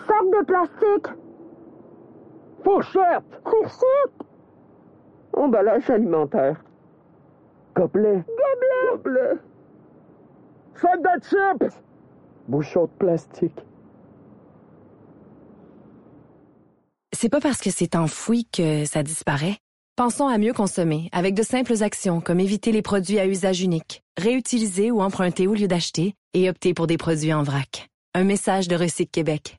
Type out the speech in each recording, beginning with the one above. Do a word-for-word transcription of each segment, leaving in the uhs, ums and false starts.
Sac de plastique. Fourchette. Fourchette. Emballage alimentaire. Gobelet. Gobelet. Gobelet. Sac de chips. Bouchon de plastique. C'est pas parce que c'est enfoui que ça disparaît. Pensons à mieux consommer avec de simples actions comme éviter les produits à usage unique, réutiliser ou emprunter au lieu d'acheter et opter pour des produits en vrac. Un message de Recyc Québec.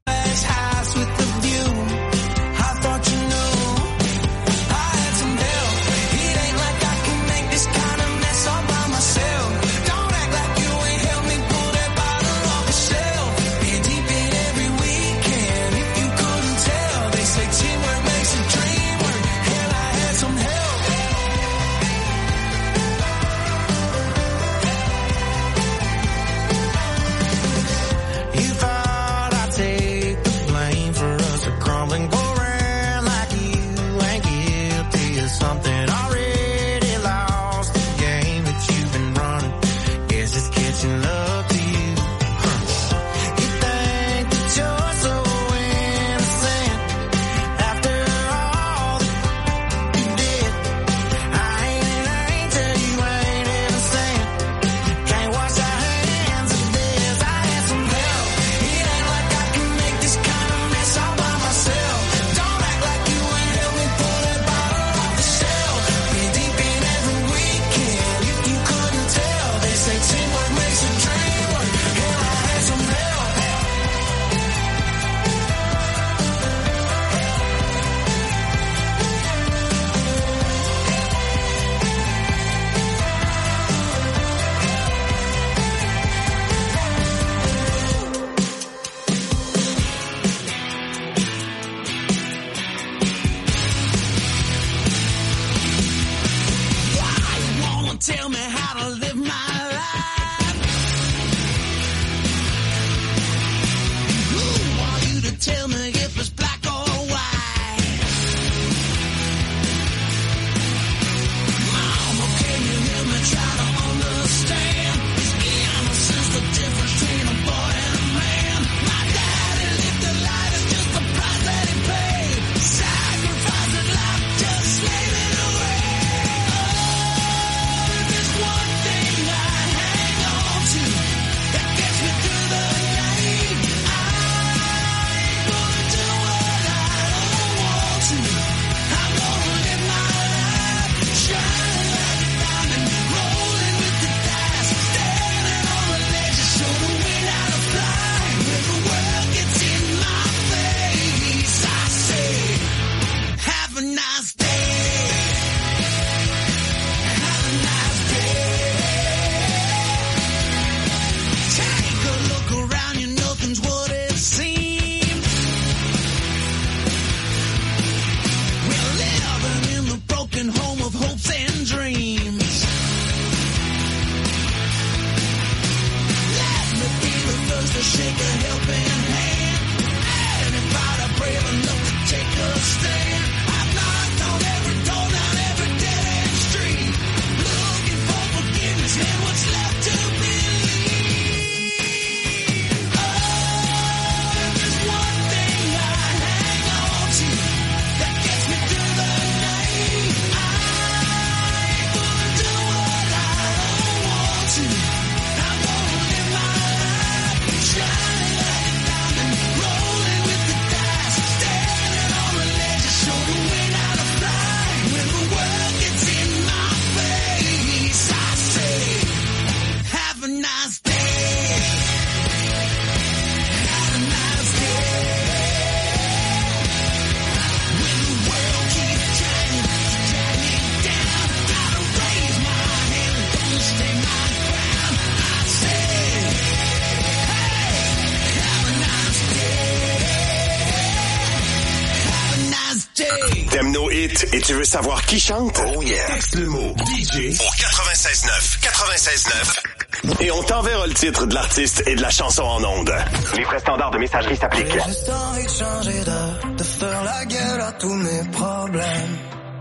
T'aimes nos hits et tu veux savoir qui chante? Oh yeah! Texte le mot D J au quatre-vingt-seize neuf. quatre-vingt-seize neuf. Et on t'enverra le titre de l'artiste et de la chanson en ondes. Les frais standards de messagerie s'appliquent. J'ai juste envie de changer de, de faire la gueule à tous mes problèmes.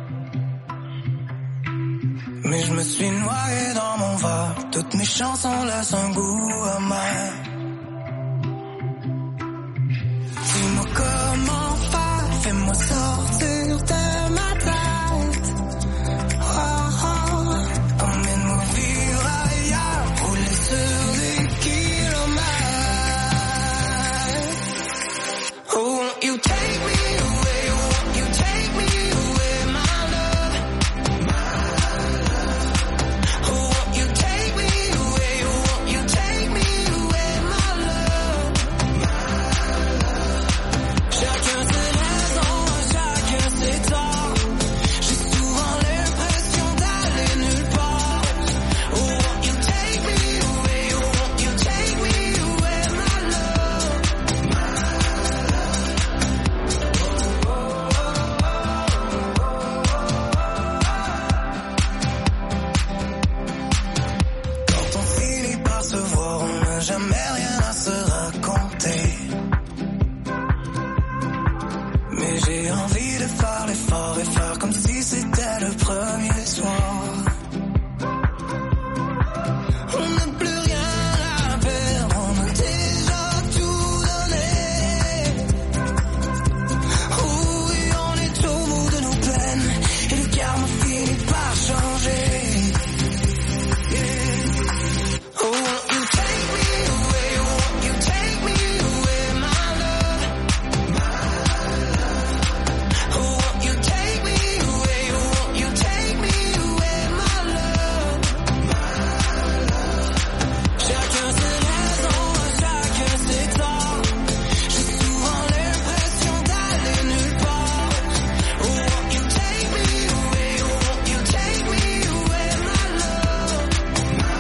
Mais je me suis noyé dans mon verre. Toutes mes chansons laissent un goût amer. Dis-moi fais-moi sortir de ma tête. Oh, oh, emmène-moi vivre ailleurs, rouler sur des kilomètres. Oh, won't you take me away, won't you take me away, my love, my love. Oh, won't you take me away, won't you take me away, my love, my love. Chacun ses raisons, chacun ses torts. J'ai souvent l'impression d'aller nulle part. Oh, won't you take me away, won't you take me away, my love, my Quand on finit par se voir, on n'a jamais rien à se raconter. Mais j'ai envie de faire l'effort et faire comme si c'était le premier soir. On n'a plus rien à perdre, on a déjà tout donné. Oh oui, on est au bout de nos peines et le karma finit par changer. Oh, won't you take me away, won't you take me away, my love, my love. Oh, won't you take me away, won't you take me away, my love, my love. Chacun ses raisons, chacun ses torts. J'ai souvent l'impression d'aller nulle part. Oh, won't you take me away, won't you take me away, my love, my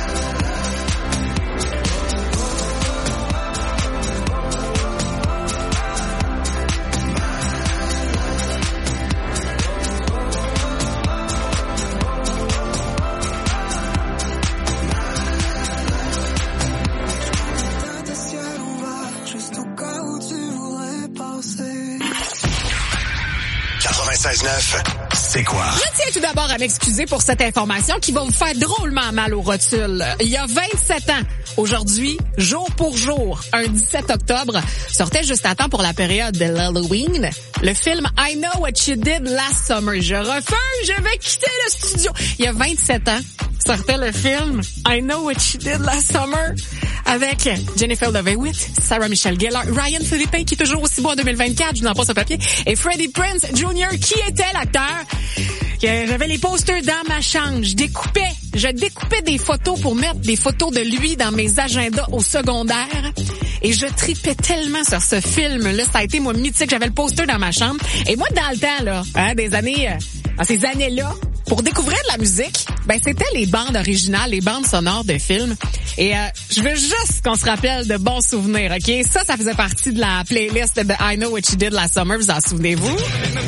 T'as des ciels ouverts juste au cas où tu voudrais passer. quatre-vingt-seize neuf, c'est quoi? Je tiens tout d'abord à m'excuser pour cette information qui va vous faire drôlement mal aux rotules. Il y a vingt-sept ans, aujourd'hui, jour pour jour, un dix-sept octobre, sortait juste à temps pour la période de l'Halloween, le film I Know What You Did Last Summer. Je refuse, je vais quitter le studio. Il y a vingt-sept ans, sortait le film I Know What You Did Last Summer avec Jennifer Love Hewitt, Sarah Michelle Gellar, Ryan Philippe qui est toujours aussi beau en deux mille vingt-quatre, je vous en passe au papier, et Freddie Prinze junior qui était l'acteur. J'avais les posters dans ma chambre. Je découpais, je découpais des photos pour mettre des photos de lui dans mes agendas au secondaire. Et je tripais tellement sur ce film-là. Ça a été, moi, mythique. J'avais le poster dans ma chambre. Et moi, dans le temps, là, hein, des années, euh, dans ces années-là, pour découvrir de la musique, ben, c'était les bandes originales, les bandes sonores de films. Et euh, je veux juste qu'on se rappelle de bons souvenirs, OK? Ça, ça faisait partie de la playlist de I Know What You Did Last Summer. Vous en souvenez-vous?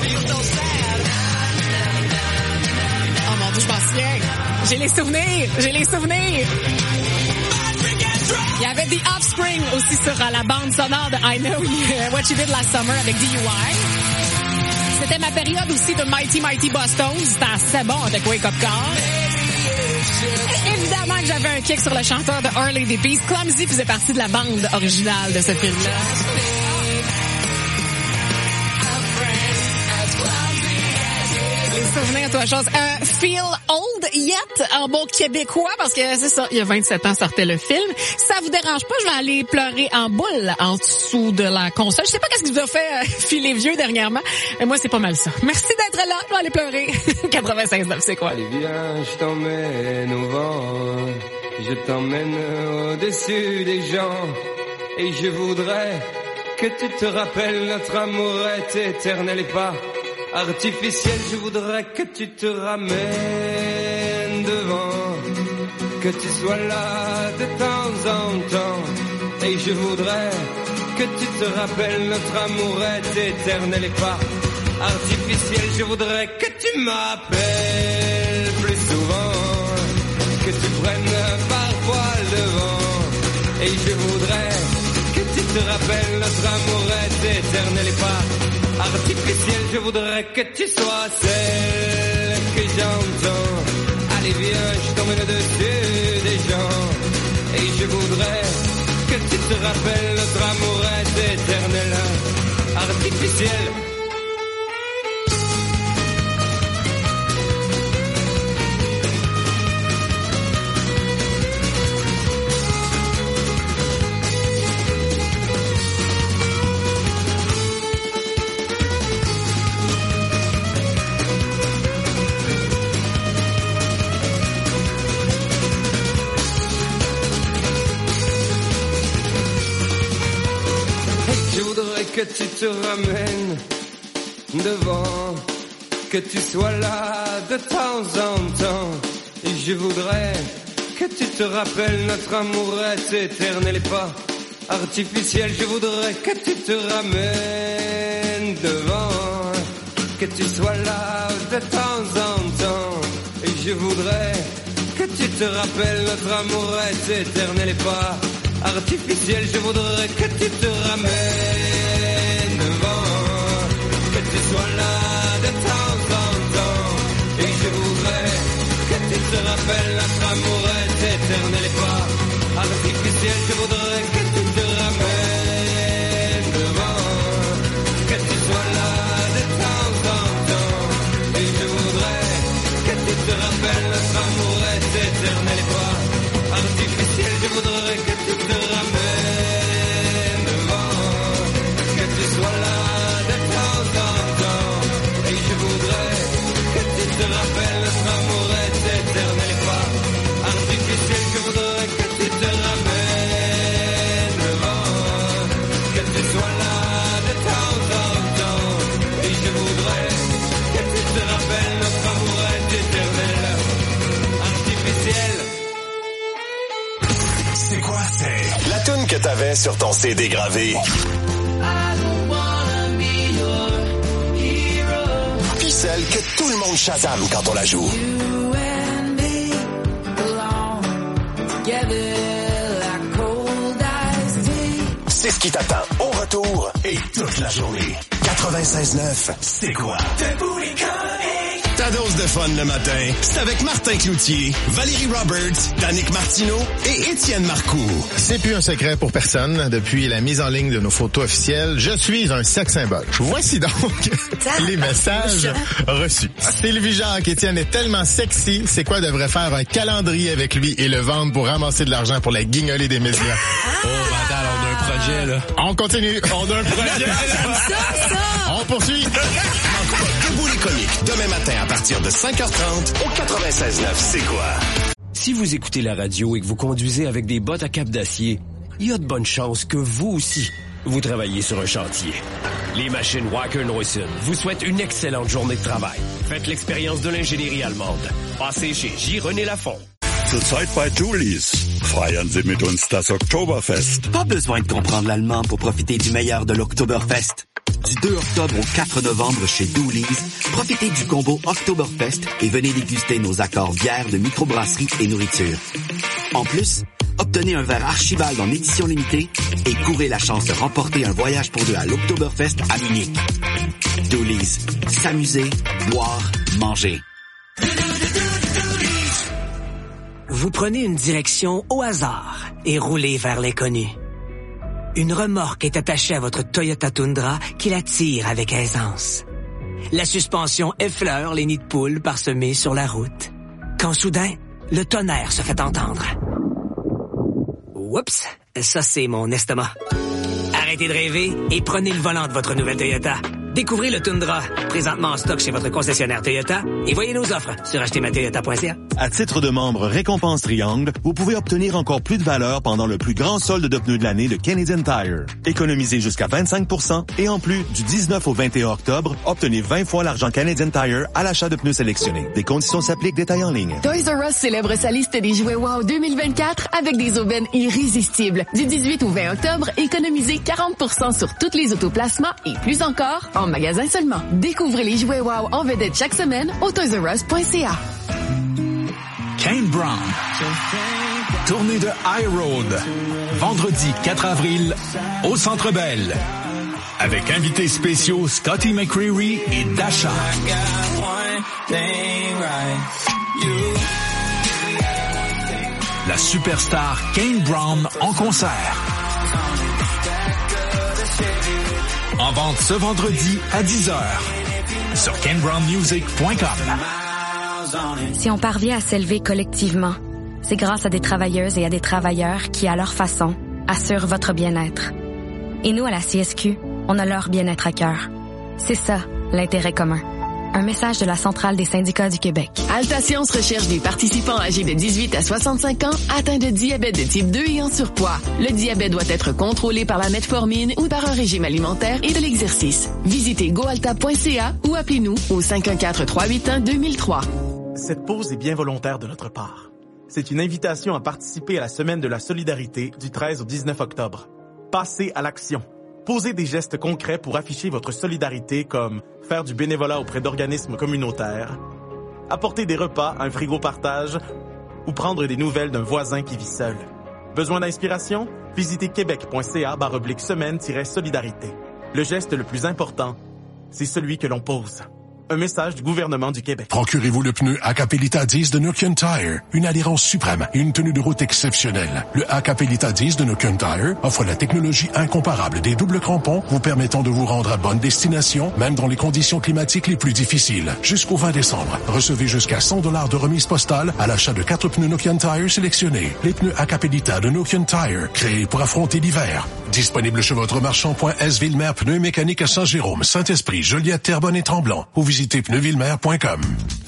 Je m'en souviens. J'ai les souvenirs. J'ai les souvenirs. Il y avait The Offspring aussi sur la bande sonore de I Know What You Did Last Summer avec D U I. C'était ma période aussi de Mighty Mighty Bosstones. C'était assez bon avec Wake Up Call. Évidemment que j'avais un kick sur le chanteur de Our Lady Peace. Clumsy faisait partie de la bande originale de ce film-là. Souvenir, toi, chose. Euh, Feel Old Yet, en bon québécois, parce que c'est ça, il y a vingt-sept ans sortait le film. Si ça vous dérange pas, je vais aller pleurer en boule en dessous de la console. Je sais pas qu'est-ce qui vous a fait euh, filer vieux dernièrement, mais moi, c'est pas mal ça. Merci d'être là, je vais aller pleurer. quatre-vingt-seize neuf, c'est quoi? Allez, viens, je t'emmène au vent, je t'emmène au-dessus des gens, et je voudrais que tu te rappelles, notre amour est éternel et pas artificiel. Je voudrais que tu te ramènes devant, que tu sois là de temps en temps. Et je voudrais que tu te rappelles, notre amour est éternel et pas artificiel. Je voudrais que tu m'appelles plus souvent, que tu prennes parfois le vent. Et je voudrais que tu te rappelles, notre amour est éternel et pas artificiel. Je voudrais que tu sois celle que j'entends. Allez viens, je t'emmène au-dessus des gens. Et je voudrais que tu te rappelles, notre amour est éternel, artificiel. je voudrais que tu te ramènes devant, que tu sois là de temps en temps. Et je voudrais que tu te rappelles notre amour est éternel et pas artificiel. Je voudrais que tu te ramènes devant, que tu sois là de temps en temps. Et je voudrais que tu te rappelles notre amour est éternel et pas artificiel. Je voudrais que tu te ramènes devant, que tu sois là de temps en temps. Et je voudrais que tu te rappelles notre amour est éternel et pas artificiel. Je voudrais que tu te ramènes devant, que tu sois là de temps en temps. Et je voudrais que tu te rappelles notre amour est éternel et pas artificiel. Je voudrais que tu te ramènes devant, que tu sois là de temps en temps. Et je voudrais que tu te rappelles notre amour est éternel et pas artificiel. Je voudrais que tu te ramènes devant, que tu sois là de temps en temps. Et je voudrais que tu te rappelles notre amour est éternel, artificiel. C'est quoi, c'est? La toune que t'avais sur ton C D gravé. Puis celle que tout le monde chasame quand on la joue. C'est ce qui t'attend au retour et toute la journée. quatre-vingt-seize neuf, c'est quoi? Ta dose de fun le matin, c'est avec Martin Cloutier, Valérie Roberts, Danick Martineau et Étienne Marcoux. C'est plus un secret pour personne. Depuis la mise en ligne de nos photos officielles, je suis un sex symbole. Voici donc les messages reçus. Sylvie Jacques, Étienne est tellement sexy, c'est quoi devrait faire un calendrier avec lui et le vendre pour ramasser de l'argent pour la guignolée des médias. Oh, attends, on a un projet, là. On continue. On a un projet. Ça, ça! On poursuit. Debout les comiques, demain matin à partir de cinq heures trente au quatre-vingt-seize neuf, c'est quoi? Si vous écoutez la radio et que vous conduisez avec des bottes à cap d'acier, il y a de bonnes chances que vous aussi, vous travaillez sur un chantier. Les machines Wacker Neuson vous souhaitent une excellente journée de travail. Faites l'expérience de l'ingénierie allemande. Passez chez J. René Lafont. Zurzeit bei Julis. Feiern Sie mit uns das Oktoberfest. Pas besoin de comprendre l'allemand pour profiter du meilleur de l'Oktoberfest. Du deux octobre au quatre novembre chez Dooley's, profitez du combo Oktoberfest et venez déguster nos accords bières de microbrasserie et nourriture. En plus, obtenez un verre Archibald en édition limitée et courez la chance de remporter un voyage pour deux à l'Oktoberfest à Munich. Dooley's. S'amuser, boire, manger. Vous prenez une direction au hasard et roulez vers l'inconnu. Une remorque est attachée à votre Toyota Tundra qui la tire avec aisance. La suspension effleure les nids de poules parsemés sur la route. Quand soudain, le tonnerre se fait entendre. Oups, ça c'est mon estomac. Arrêtez de rêver et prenez le volant de votre nouvelle Toyota. Découvrez le Tundra, présentement en stock chez votre concessionnaire Toyota, et voyez nos offres sur acheter ma toyota point c a. À titre de membre Récompense Triangle, vous pouvez obtenir encore plus de valeur pendant le plus grand solde de pneus de l'année de Canadian Tire. Économisez jusqu'à vingt-cinq pour cent et en plus, du dix-neuf au vingt et un octobre, obtenez vingt fois l'argent Canadian Tire à l'achat de pneus sélectionnés. Des conditions s'appliquent, détails en ligne. Toys R Us célèbre sa liste des jouets Wow deux mille vingt-quatre avec des aubaines irrésistibles. Du dix-huit au vingt octobre, économisez quarante pour cent sur tous les autoplacements et plus encore en magasin seulement. Découvrez les jouets Wow en vedette chaque semaine au toys r us point c a. Kane Brown. Tournée de High Road. Vendredi quatre avril au Centre Bell. Avec invités spéciaux Scotty McCreery et Dasha. La superstar Kane Brown en concert. En vente ce vendredi à dix heures sur kane brown music point com. Si on parvient à s'élever collectivement, c'est grâce à des travailleuses et à des travailleurs qui, à leur façon, assurent votre bien-être. Et nous, à la C S Q, on a leur bien-être à cœur. C'est ça, l'intérêt commun. Un message de la Centrale des syndicats du Québec. Altascience recherche des participants âgés de dix-huit à soixante-cinq ans atteints de diabète de type deux et en surpoids. Le diabète doit être contrôlé par la metformine ou par un régime alimentaire et de l'exercice. Visitez goalta point c a ou appelez-nous au cinq un quatre, trois huit un, deux mille trois. Cette pause est bien volontaire de notre part. C'est une invitation à participer à la Semaine de la solidarité du treize au dix-neuf octobre. Passez à l'action. Posez des gestes concrets pour afficher votre solidarité comme faire du bénévolat auprès d'organismes communautaires, apporter des repas, un frigo partage ou prendre des nouvelles d'un voisin qui vit seul. Besoin d'inspiration? Visitez québec point c a barre oblique semaine solidarité. Le geste le plus important, c'est celui que l'on pose. Un message du gouvernement du Québec. Procurez-vous le pneu Acapelita dix de Nokian Tire. Une adhérence suprême et une tenue de route exceptionnelle. Le Acapelita dix de Nokian Tire offre la technologie incomparable des doubles crampons vous permettant de vous rendre à bonne destination, même dans les conditions climatiques les plus difficiles. Jusqu'au vingt décembre, recevez jusqu'à cent dollars de remise postale à l'achat de quatre pneus Nokian Tire sélectionnés. Les pneus Acapelita de Nokian Tire, créés pour affronter l'hiver. Disponible chez votre marchand point S Ville-Mer Pneus Mécaniques à Saint-Jérôme, Saint-Esprit, Joliette, Terrebonne et Tremblant. Ou visitez pneus villemer point com.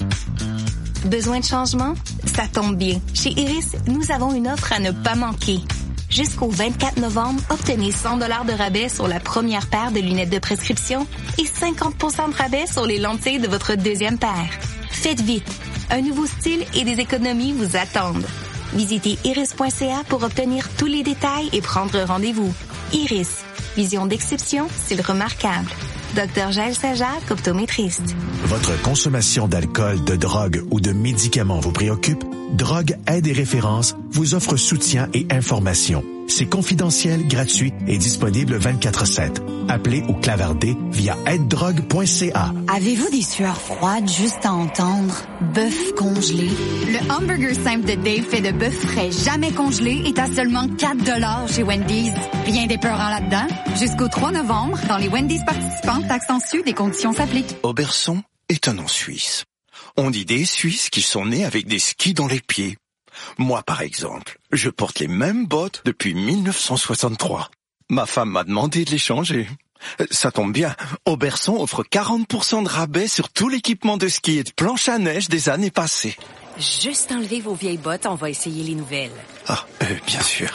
Besoin de changement? Ça tombe bien. Chez Iris, nous avons une offre à ne pas manquer. Jusqu'au vingt-quatre novembre, obtenez cent dollars de rabais sur la première paire de lunettes de prescription et cinquante pour cent de rabais sur les lentilles de votre deuxième paire. Faites vite. Un nouveau style et des économies vous attendent. Visitez iris point c a pour obtenir tous les détails et prendre rendez-vous. Iris. Vision d'exception, style remarquable. Docteur Jaël Sajac, optométriste. Votre consommation d'alcool, de drogue ou de médicaments vous préoccupe? Drogue Aide et Référence vous offre soutien et information. C'est confidentiel, gratuit et disponible vingt-quatre sept. Appelez ou clavardez via aide drogue point c a. Avez-vous des sueurs froides juste à entendre? Bœuf congelé. Le hamburger simple de Dave fait de bœuf frais jamais congelé est à seulement quatre dollars chez Wendy's. Rien d'épeurant là-dedans. Jusqu'au trois novembre, dans les Wendy's participantes, taxes en sus, des conditions s'appliquent. Oberson est un nom suisse. On dit des Suisses qui sont nés avec des skis dans les pieds. Moi, par exemple, je porte les mêmes bottes depuis mille neuf cent soixante-trois. Ma femme m'a demandé de les changer. Ça tombe bien, Oberson offre quarante pour cent de rabais sur tout l'équipement de ski et de planche à neige des années passées. Juste enlever vos vieilles bottes, on va essayer les nouvelles. Ah, euh, bien sûr.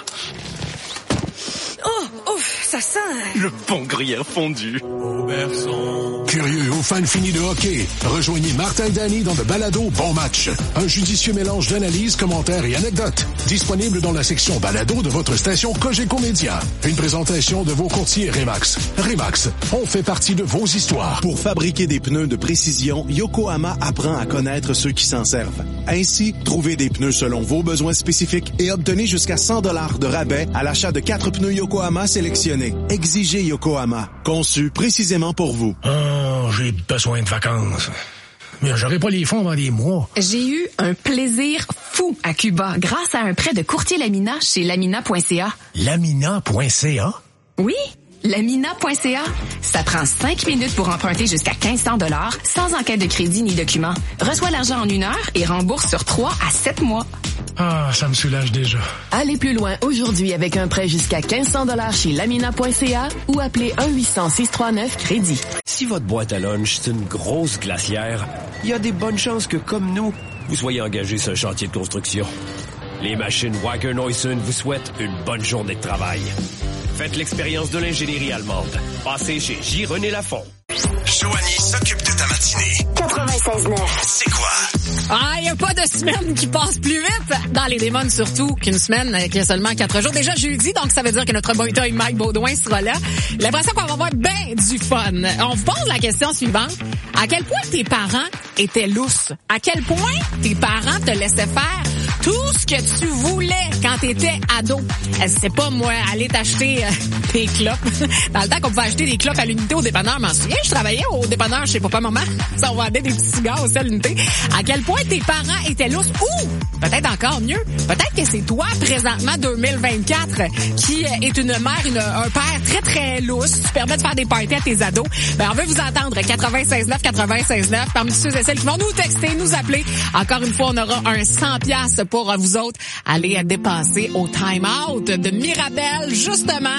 Oh, ouf, ça sent... Le bon gruyère fondu. Oberson. Curieux ou fan fini de hockey, rejoignez Martin Danny dans le balado Bon Match. Un judicieux mélange d'analyses, commentaires et anecdotes. Disponible dans la section balado de votre station Cogeco Média. Une présentation de vos courtiers Remax. Remax, on fait partie de vos histoires. Pour fabriquer des pneus de précision, Yokohama apprend à connaître ceux qui s'en servent. Ainsi, trouvez des pneus selon vos besoins spécifiques et obtenez jusqu'à cent dollars de rabais à l'achat de quatre pneus Yokohama sélectionnés. Exigez Yokohama, conçu précisément pour vous. Oh, j'ai besoin de vacances. Mais j'aurai pas les fonds dans des mois. J'ai eu un plaisir fou à Cuba grâce à un prêt de courtier Lamina chez lamina point c a. lamina point c a? Oui, lamina point c a. Ça prend cinq minutes pour emprunter jusqu'à quinze cents dollars sans enquête de crédit ni document. Reçois l'argent en une heure et rembourse sur trois à sept mois. Ah, ça me soulage déjà. Allez plus loin aujourd'hui avec un prêt jusqu'à quinze cents dollars chez lamina point c a ou appelez un huit cents, six trois neuf crédit. Si votre boîte à lunch, c'est une grosse glacière, il y a des bonnes chances que, comme nous, vous soyez engagé sur un chantier de construction. Les machines Wacker Neuson vous souhaitent une bonne journée de travail. Faites l'expérience de l'ingénierie allemande. Passez chez J. René Lafont. Joanie s'occupe de ta matinée. quatre-vingt-seize neuf. C'est quoi? Ah, il n'y a pas de semaine qui passe plus vite. Dans les démons, surtout, qu'une semaine qui a seulement quatre jours. Déjà jeudi, donc ça veut dire que notre bon toy Mike Baudouin sera là. L'impression qu'on va avoir bien du fun. On vous pose la question suivante. À quel point tes parents étaient lousses? À quel point tes parents te laissaient faire tout ce que tu voulais quand t'étais ado? C'est pas, moi, aller t'acheter euh, des clopes. Dans le temps qu'on pouvait acheter des clopes à l'unité au dépanneur, m'en souviens, je travaillais au dépanneur chez papa-maman. Ça, on vendait des petits cigares aussi à l'unité. À quel point tes parents étaient lousses? Ou, peut-être encore mieux, peut-être que c'est toi, présentement, deux mille vingt-quatre, qui est une mère, une, un père très, très lousse. Tu permets de faire des parties à tes ados. Ben, on veut vous entendre. quatre-vingt-seize neuf, quatre-vingt-seize neuf. Parmi ceux et celles qui vont nous texter, nous appeler. Encore une fois, on aura un cent piastres pour vous autres. Aller dépenser au time-out de Mirabelle, justement.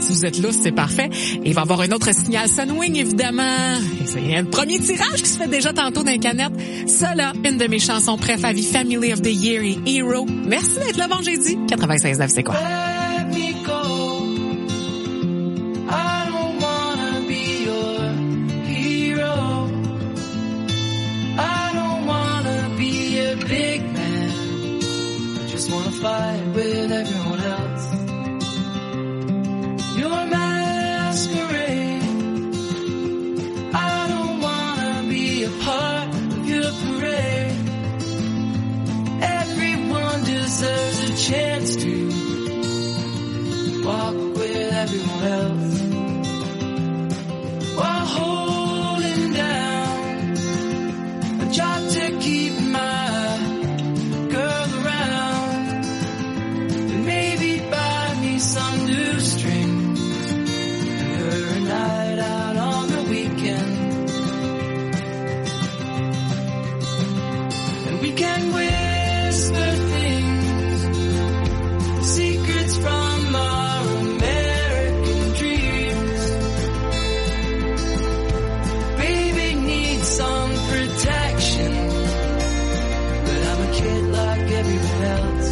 si vous êtes lousse, c'est parfait. Et il va y avoir un autre signal Sunwing, évidemment. Et c'est un premier tirage qui se fait déjà tantôt dans les canettes. Ça, là, une de mes chansons préf à vie, Family of the Year et Hero. Merci d'être là, bon jeudi. quatre-vingt-seize neuf, c'est quoi? Fight with everyone else. Your masquerade. I don't wanna be a part of your parade. Everyone deserves a chance to walk with everyone else while holding down a job to keep my girl around. Maybe buy me some new strings and her a night out on the weekend. And we can whisper things, secrets from our American dreams. Baby needs some protection, but I'm a kid like everyone else.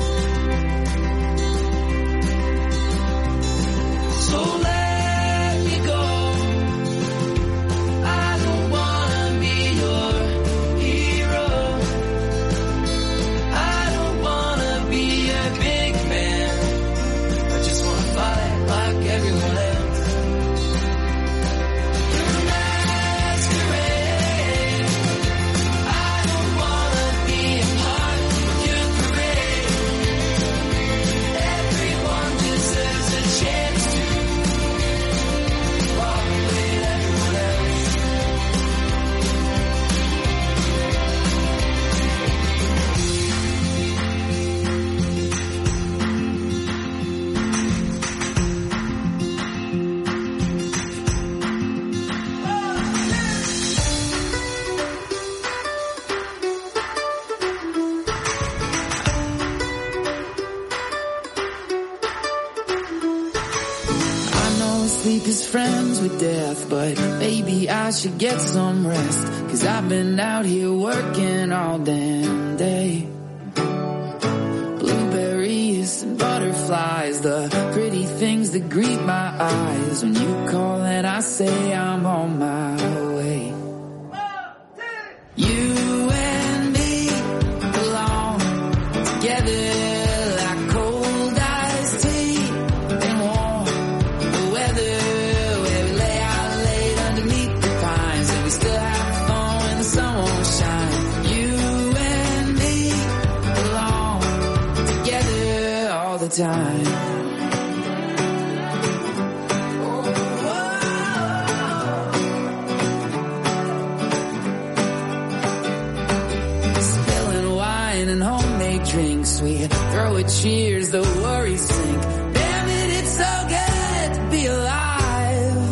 So let me go. I don't wanna be your hero. I don't wanna be a big man. I just wanna fight like everyone else. You're a masquerade. I don't wanna be a part of your parade. Everyone deserves a chance to sleep is friends with death, but maybe I should get some rest, 'cause I've been out here working all damn day. Blueberries and butterflies, the pretty things that greet my eyes when you call and I say I'm on my way. You and me belong together. Time. Spilling wine and homemade drinks, we throw a cheers, the worries sink. Damn it, it's so good to be alive.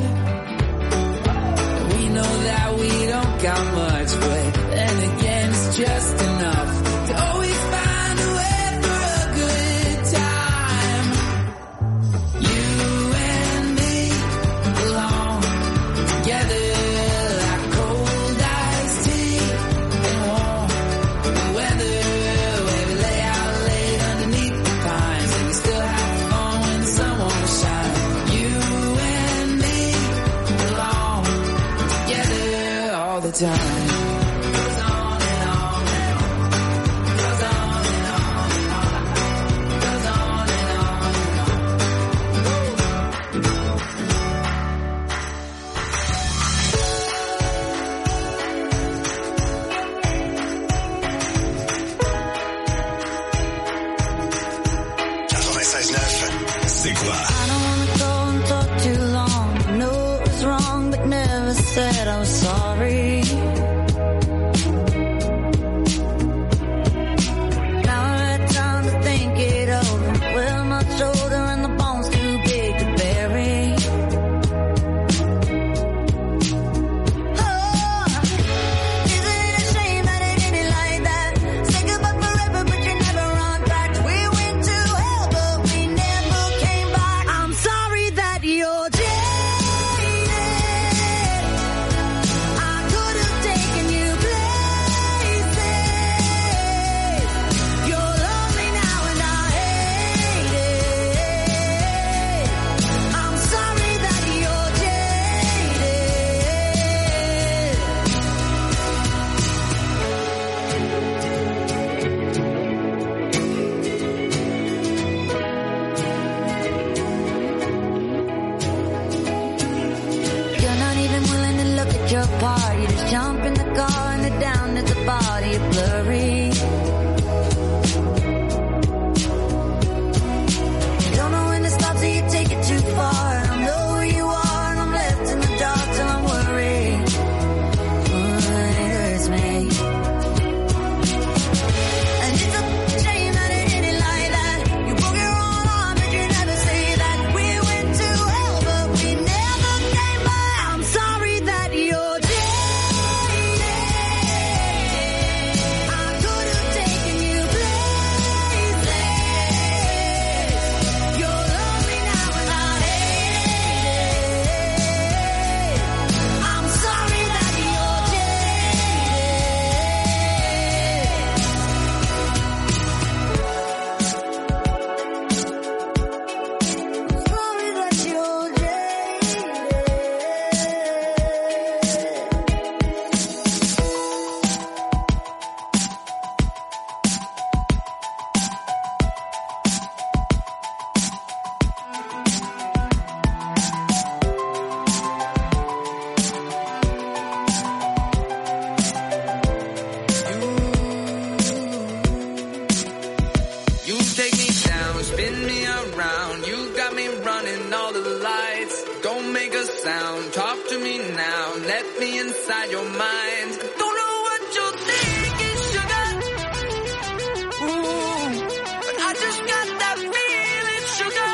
We know that we don't got much, but then again it's just enough to always find a way. Time. quatre-vingt-seize neuf, c'est quoi? I don't wanna go and talk too long. I know it was wrong, but never said I was sorry. Now I had time to think it over. Well, my shoulder and the bones too big to bury. Oh, isn't it a shame that it ended like that? Say goodbye forever, but you never on track. We went to hell, but we never came back. I'm sorry that picked you apart. You just jump in the car and they're down at the body blurry. You don't know when to stop till you take it too far. I don't know where you are and I'm left in the dark till I'm worried. But it hurts me. And it's a shame that it ended like that. You broke your own arm but you never say that. We went to hell but we never came back. I'm sorry that you're jaded. I could have taken you places. You're lonely now and I hate it. I'm sorry that you're sorry that you're You take me down, spin me around. You got me running all of the lights. Don't make a sound, talk to me now. Let me inside your mind. Don't know what you're thinking, sugar. Ooh, but I just got that feeling, sugar.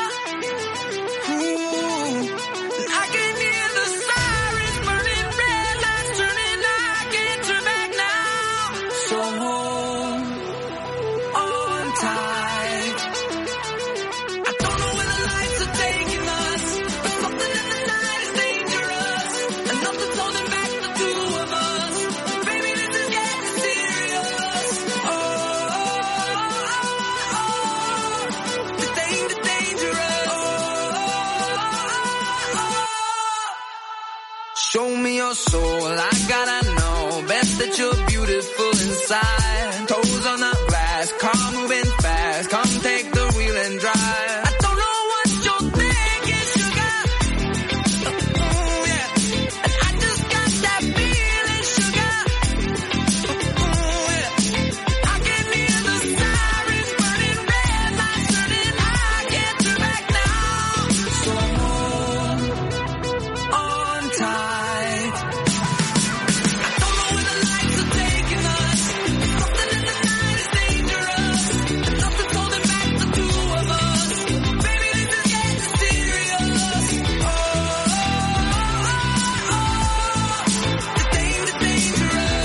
Ooh, and I can hear the sirens burning, red lights turning. I can't turn back now. So hold on tight. I don't know where the lights are taking us, but something in the night is dangerous, and nothing's holding back the two of us. Baby, this is getting serious. Oh, oh, oh, oh. The danger, dangerous. Oh, oh, oh. Show me your soul, I gotta know. Best that you're beautiful inside. Toes on the glass, car moving fast. Come take the wheel and drive. I don't know what you're thinking, sugar. Ooh, yeah. And I just got that feeling, sugar. Ooh, yeah. I can hear the sirens burning, red lights turning. I can't turn back now. So hold on tight. I don't know where the lights are taking us. Something in the night is dangerous, and nothing's holding back the two of us. Baby, this is getting serious. Oh, oh, oh, oh. The danger, dangerous.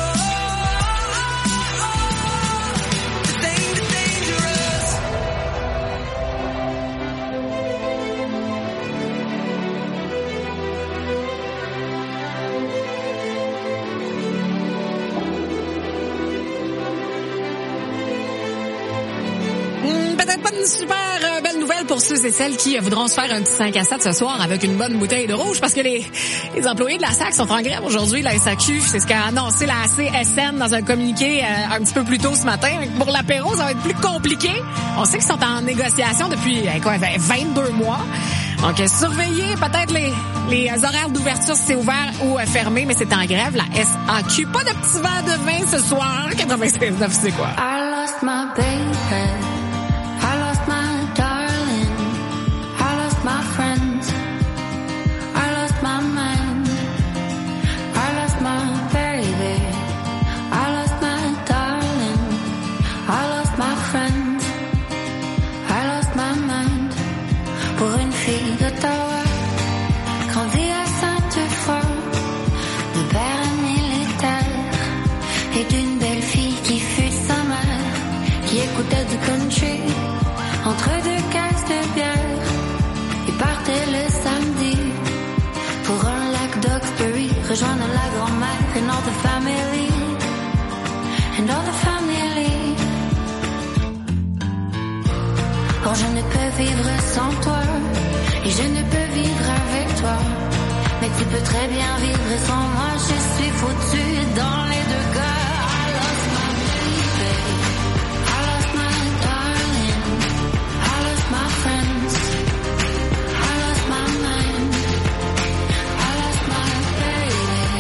Oh, oh, oh. The danger, dangerous. Hmm, peut-être pas une super euh, belle nouvelle pour ceux et celles qui euh, voudront se faire un petit cinq à sept ce soir avec une bonne bouteille de rouge, parce que les, les employés de la S A Q sont en grève aujourd'hui. La S A Q, c'est ce qu'a annoncé la C S N dans un communiqué euh, un petit peu plus tôt ce matin. Pour l'apéro, ça va être plus compliqué. On sait qu'ils sont en négociation depuis euh, quoi, vingt-deux mois. Donc, euh, surveillez peut-être les, les horaires d'ouverture si c'est ouvert ou euh, fermé, mais c'est en grève, la S A Q. Pas de petit verre de vin ce soir. quatre-vingt-seize neuf, c'est quoi? I lost my baby. I lost my darling. I lost my friends. I lost my mind. I lost my baby. I lost my darling. I lost my friends. I lost my mind. Pour une fille d'Ottawa, grandie à Sainte-Foy, de père militaire et d'une belle fille qui fut sa mère, qui écoutait du country entre deux caisses de bière et partait le samedi pour un lac d'Oxbury, rejoindre la grand-mère and all the family, and all the family. Or je ne peux vivre sans toi, et je ne peux vivre avec toi, mais tu peux très bien vivre sans moi, je suis foutue dans les deux cas. I lost my baby, I lost my darling, I lost my friends, I lost my mind, I lost my baby,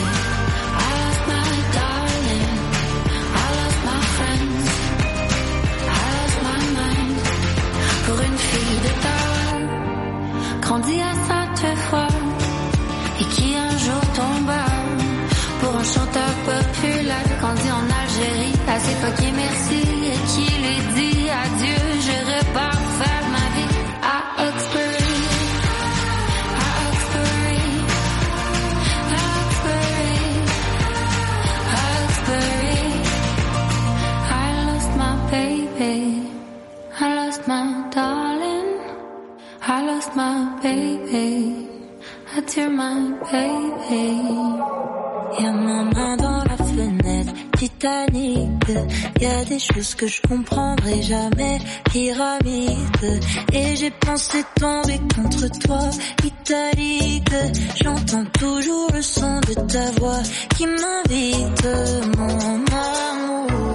c'est pas qui merci et qui lui dit adieu. Je repars faire ma vie à Oxbury. À Oxbury. À Oxbury. À Oxbury. I lost my baby. I lost my darling. I lost my baby. I tear my baby. Y'a ma main dans la fenêtre, Titanic. Y'a des choses que je comprendrai jamais, pyramide. Et j'ai pensé tomber contre toi, italique. J'entends toujours le son de ta voix qui m'invite, mon amour.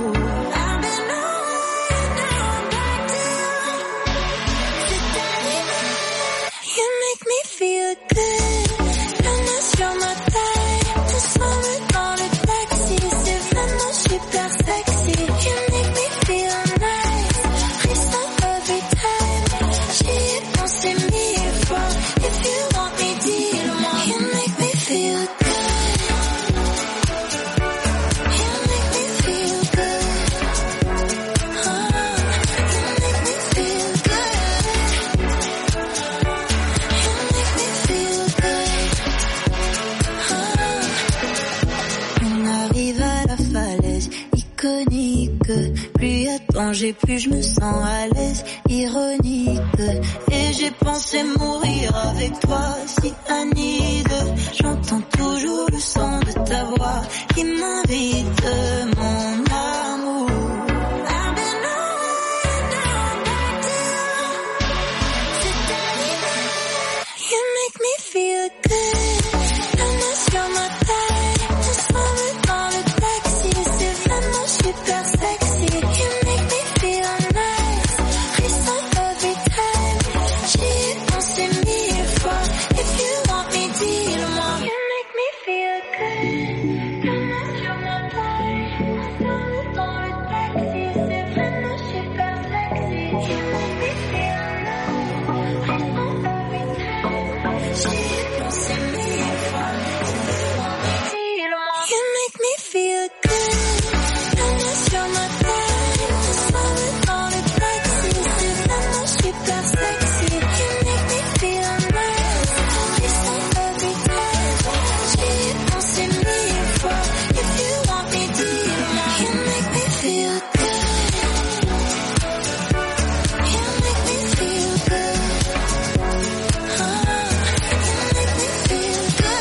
You make me feel good. La main sur ma taille, doucement me dans le taxi. C'est vraiment super sexy. You make me feel nice. Frisson every time. J'y ai pensé mille fois. If you want me, dis-le-moi. You make me feel good. You make me feel good. Oh, you make me feel good. On arrive à la falaise, iconique. Plus y a danger, plus je me sens à l'aise, ironique. Et j'ai pensé mourir avec toi, si Anide. J'entends toujours le son de ta voix qui m'invite, mon amour. You make me feel good. La main sur ma taille, doucement me dans le taxi. C'est vraiment super sexy. You make me feel nice. Frisson every time. J'y ai pensé mille fois. If you want me, dis-le-moi. You make me feel good. La main sur ma taille, doucement me dans le taxi. C'est vraiment super sexy. You make me feel nice. Frisson every time. J'y ai pensé mille fois. You make me feel good. La main sur ma taille, doucement me dans le taxi. C'est vraiment super sexy. You make me feel nice. Frisson every time. J'y ai pensé mille fois. If you want me, dis-le-moi. You make me feel good. You make me feel good. Oh, you make me feel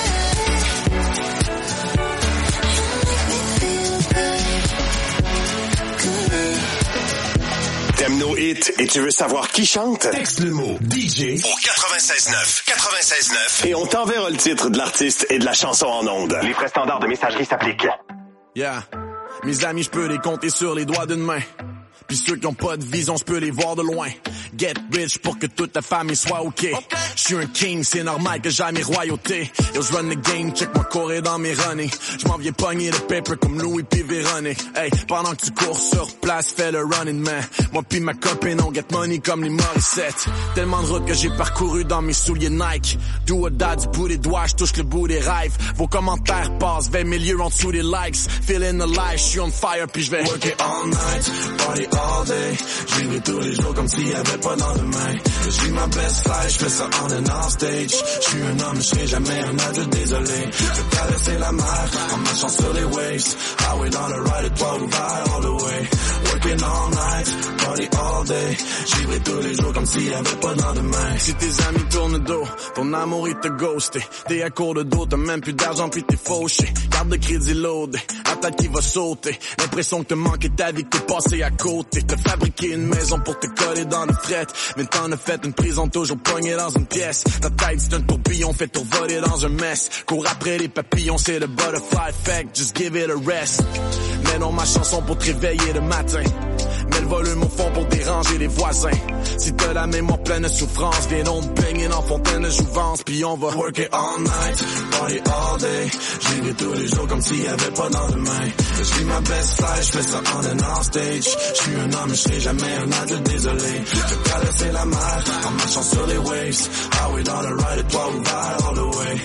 good. T'aimes nos hits et tu veux savoir qui chante? Texte le mot D J au quatre-vingt-seize neuf. quatre-vingt-seize neuf. Et on t'enverra le titre de l'artiste et de la chanson en ondes. Les frais standards de messagerie s'appliquent. Yeah. Mes amis, je peux les compter sur les doigts d'une main. Puis ceux qui ont pas de vision, je peux les voir de loin. Get rich pour que toute ta famille soit ok. Je suis un king, c'est normal que j'aille mes royautés. Yo, je run the game, check moi courir dans mes runnings. Je m'en viens pogner le paper comme Louis P. Véronique. Hey, pendant que tu cours sur place, fais le running man. Moi pis ma copine, on get money comme les Morissette. Tellement de routes que j'ai parcouru dans mes souliers Nike. Do or die du bout des doigts, je touche le bout des rêves. Vos commentaires passent vingt mille en dessous des likes. Feeling alive, je suis on fire puis je vais work it all night, party all day. Je vivrai tous les jours comme s'il y avait pas dans demain. Je vis ma best life, je fais ça on and off stage. Je suis un homme, je serai jamais un adulte, désolé. Je traverser la mer en marchant sur les waves. Highway dans le ride, étoile ouvert all the way. Working all night, party all day. Je vivrai tous les jours comme s'il y avait pas dans demain. Si tes amis tournent le dos, ton amour il te ghosté. T'es à court de dos, t'as même plus d'argent puis t'es fauché. Garde de crédit loadé, la tête qui va sauter. L'impression que te manquait ta vie, que t'es passé à côté. T'as fabriqué une maison pour te coller dans le fret. Mais t'en as fait une prison toujours pognée dans une pièce. Ta tête c'est un tourbillon fait tout voler dans un mess. Cours après les papillons, c'est le butterfly effect. Just give it a rest. Mais non ma chanson pour te réveiller le matin. Mets le volume au fond pour déranger les voisins. Si t'as la mémoire pleine de souffrance, viens donc baigner dans fontaine de jouvence. Puis on va work it all night, party all day. J'vivrai tous les jours comme s'il y avait pas dans demain. Je vis ma best life, j'fais ça on and off stage. J'suis un homme, j'serai jamais un adulte, désolé. Je traverser la mer en marchant sur les waves. Highway dans le ride, étoile ouvert all the way.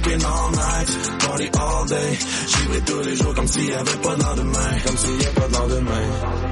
Working all night, party all day. J'y vais tous les jours comme s'il y avait pas de lendemain. Comme s'il y a pas de lendemain.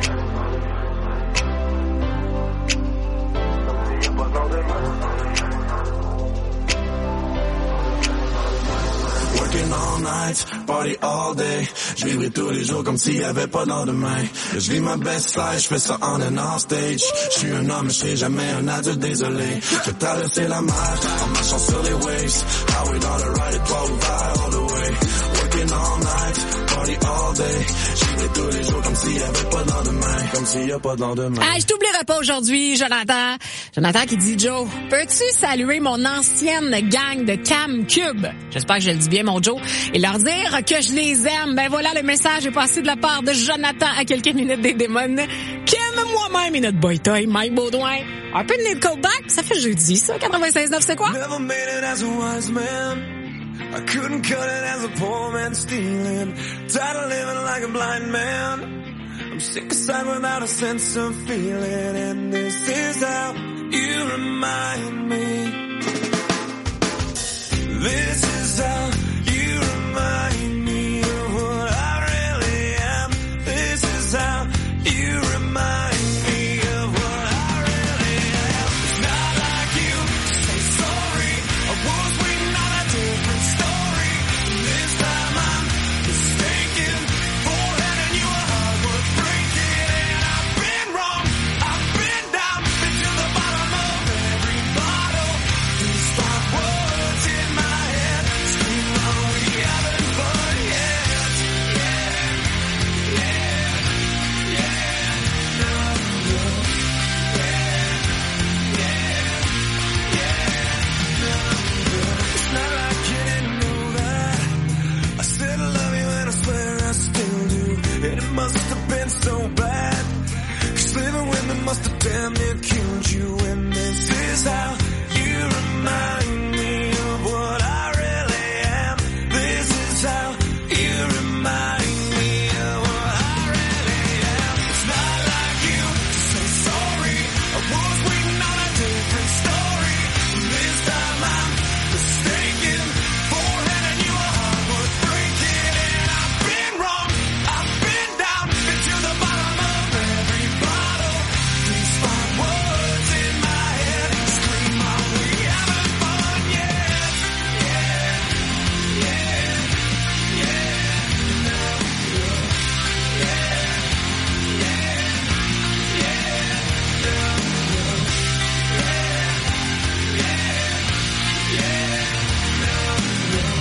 Working all night, party all day. Je vivrai tous les jours comme s'il y avait pas de lendemain. Je vis ma best life, je fais ça on and off stage. Je suis un homme, je serai jamais un adulte, désolé. Je traverser la mer en marchant sur les waves. Highway dans le ride, toi ouvert all the way. Working all night, party all day. Je vivrai tous les jours comme s'il y avait pas de lendemain. Comme s'il y a pas de lendemain. Ah, je t'oublierai pas aujourd'hui, Jonathan. Jonathan qui dit, Joe, peux-tu saluer mon ancienne gang de Cam Cube? J'espère que je le dis bien, mon Joe. Et leur dire que je les aime. Ben voilà, le message est passé de la part de Jonathan à quelques minutes des démons. Qui aime moi-même et notre boy toy, Mike Baudouin. Un peu de Nickelback, ça fait jeudi, ça. quatre-vingt-seize neuf, c'est quoi? Never made it as a wise man. I couldn't cut it as a poor man stealing. Tired of living like a blind man. I'm sick aside without a sense of feeling. And this is how you remind me. This is how you remind me of what I really am. This is how you remind me of what I really am. It's not like you to say sorry. I was waiting on a different story. This time I'm mistaken for handing you a heart worth breaking. And I've been wrong, I've been down, been to the bottom of every bottle. These five words in my head scream, oh, we haven't fun yet. Yeah, yeah, yeah, no, no, yeah, yeah, yeah, no, no. It's not like you didn't know that. I said I love you and I swear I still do. And it must have been so bad. 'Cause living with me must have damn near killed you. And this is how you remind me of what I really am. This is how you remind me of what I really am. It's not like you to say sorry. I was waiting on a different story. This time I'm mistaken for handing you a heart worth breaking. And I've been wrong, I've been down, been to the bottom of every bottle. These five words in my head scream, oh, we haven't fun yet. Yeah, yeah, yeah, no, no, yeah, yeah, yeah, no, no, yeah, yeah, yeah, no, no,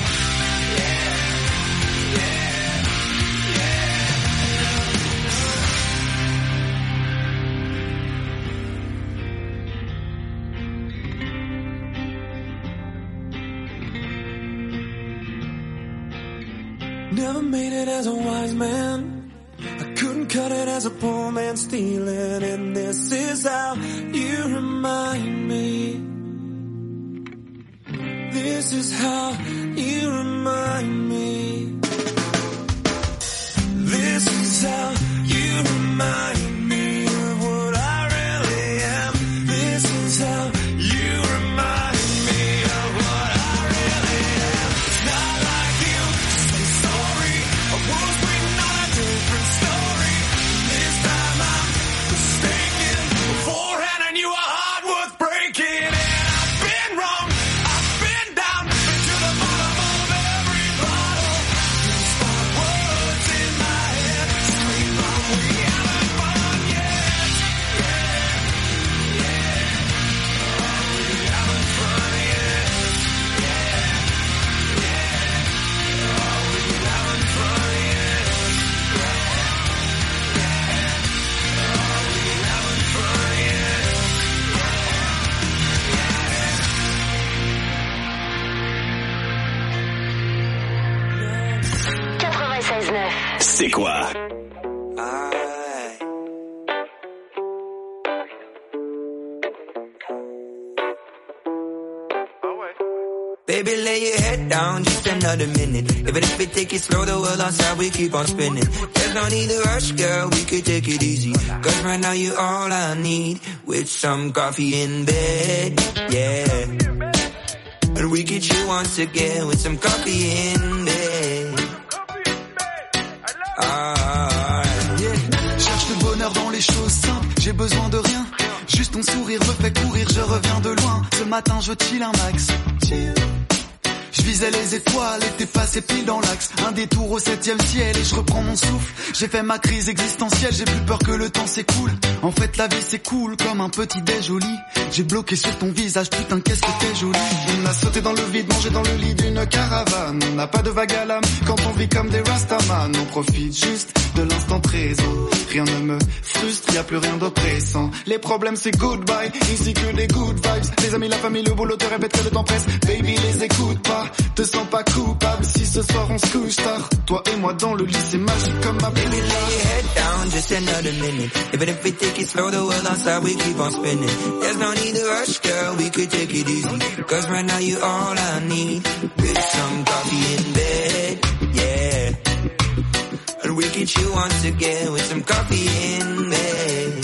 Never made it as a wise man. I couldn't cut it as a poor man stealing. And this is how you remind me. This is how you remind me. This is how you remind me of what I really am. This is how you remind me of what I really am. It's not like you to say sorry. I was waiting on a different story. This time I'm mistaken for handing you a heart worth breaking. And I've been wrong, I've been down, been to the bottom of every bottle. These five words in my head scream, oh, we haven't fun yet. Yeah, yeah, oh, we haven't fun yet. Yeah, yeah, oh, we haven't fun yet. Yeah, yeah, oh, we haven't fun yet. quatre-vingt-seize neuf. C'est quoi? Baby, lay your head down just another minute. Even if we take it slow, the world outside, we keep on spinning. There's no need to rush, girl, we could take it easy. Cause right now you're all I need. With some coffee in bed, yeah. And we could chill once again with some coffee in bed. Ah, yeah. Cherche le bonheur dans les choses simples, j'ai besoin de rien. Juste ton sourire me fait courir, je reviens de loin. Ce matin je chill un max. Chill. Je visais les étoiles et t'es passé pile dans l'axe. Un détour au septième ciel et je reprends mon souffle. J'ai fait ma crise existentielle, j'ai plus peur que le temps s'écoule. En fait la vie c'est cool comme un petit déj au lit. J'ai bloqué sur ton visage, putain qu'est-ce que t'es jolie. On a sauté dans le vide, mangé dans le lit d'une caravane. On n'a pas de vague à l'âme quand on vit comme des rastaman. On profite juste de l'instant présent. Rien ne me frustre, y'a plus rien d'oppressant. Les problèmes c'est goodbye, ici que des good vibes. Les amis, la famille, le boulot te répète que le temps presse. Baby les écoute pas, te sens pas coupable si ce soir on se couche tard. Toi et moi dans le lit c'est magique comme ma baby. Lay your head down, just another minute. Even if we take it slow, the world outside we keep on spinning. There's no need to rush, girl, we could take it easy. Cause right now you all I need. With some coffee in bed, yeah. And we could chill once again with some coffee in bed.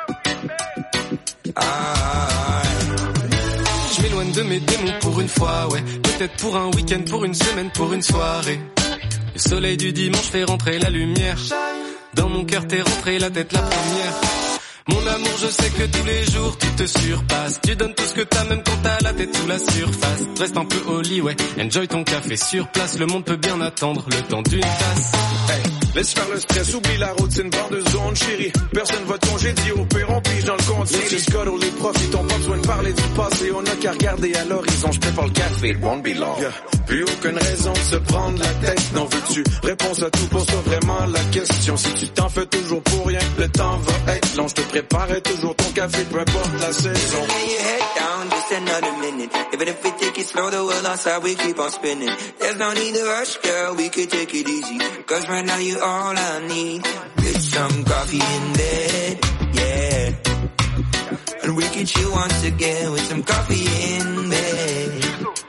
Ah. Je m'éloigne de mes démons pour une fois, ouais. Peut-être pour un week-end, pour une semaine, pour une soirée. Le soleil du dimanche fait rentrer la lumière. Dans mon cœur t'es rentré la tête la première. Mon amour, je sais que tous les jours tu te surpasses. Tu donnes tout ce que t'as même quand t'as la tête sous la surface. Reste un peu au lit, ouais. Enjoy ton café sur place. Le monde peut bien attendre le temps d'une tasse. Hey, laisse faire le stress, oublie la routine, barre de zone, chérie. Personne va te congédier, au pire on pige dans le compte. Les scores, les profits, on pas besoin de parler du passé. On a qu'à regarder à l'horizon, je prépare le café, it won't be long. Yeah. Plus aucune raison de se prendre la tête. Non, veux-tu réponse à tout, pour ça vraiment la question. Si tu t'en fais toujours pour rien, le temps va être long. Je te prépare toujours ton café, peu importe la saison. Lay your head down, just another minute. Even if we take it slow, the world outside we keep on spinning. There's no need to rush, girl, we could take it easy. Cause right now you all I need. With some coffee in bed, yeah. And we could chill once again with some coffee in bed.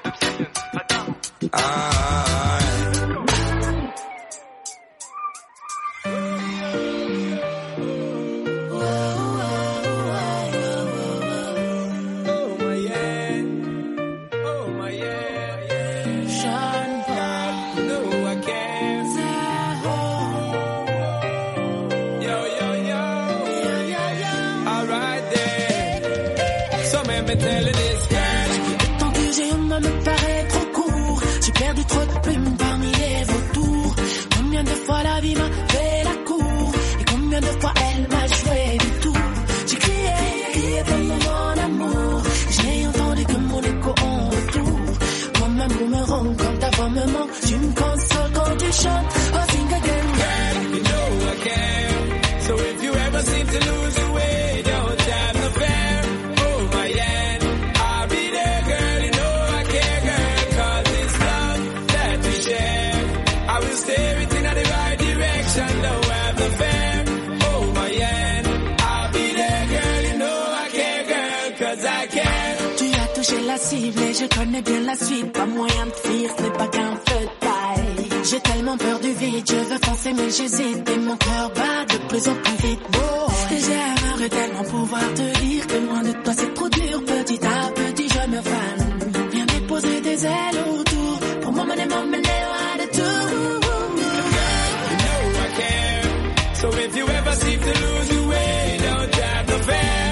Ah. Le temps que j'ai en moi me paraît trop court. J'ai perdu trop de plumes parmi les vautours. Combien de fois la vie m'a fait la cour, et combien de fois elle m'a joué du tout. J'ai crié, crié pour mon amour. J'ai entendu que mon écho en retour. Comme un boomerang quand ta voix me manque. Tu me consoles quand tu chantes. Oh, sing again, girl. You know I can. So if you ever seem to lose your way, don't have no fear. J'ai la cible et je connais bien la suite. Pas moyen de fuir, ce n'est pas qu'un feu de paille. J'ai tellement peur du vide, je veux foncer mais j'hésite. Et mon cœur bat de plus en plus vite. Oh, j'aimerais tellement pouvoir te dire que loin de toi c'est trop dur. Petit à petit je me fane. Viens déposer des ailes autour pour m'emmener, m'emmener loin de tout. You know I care. So if you ever seem to lose your way, don't have no fear.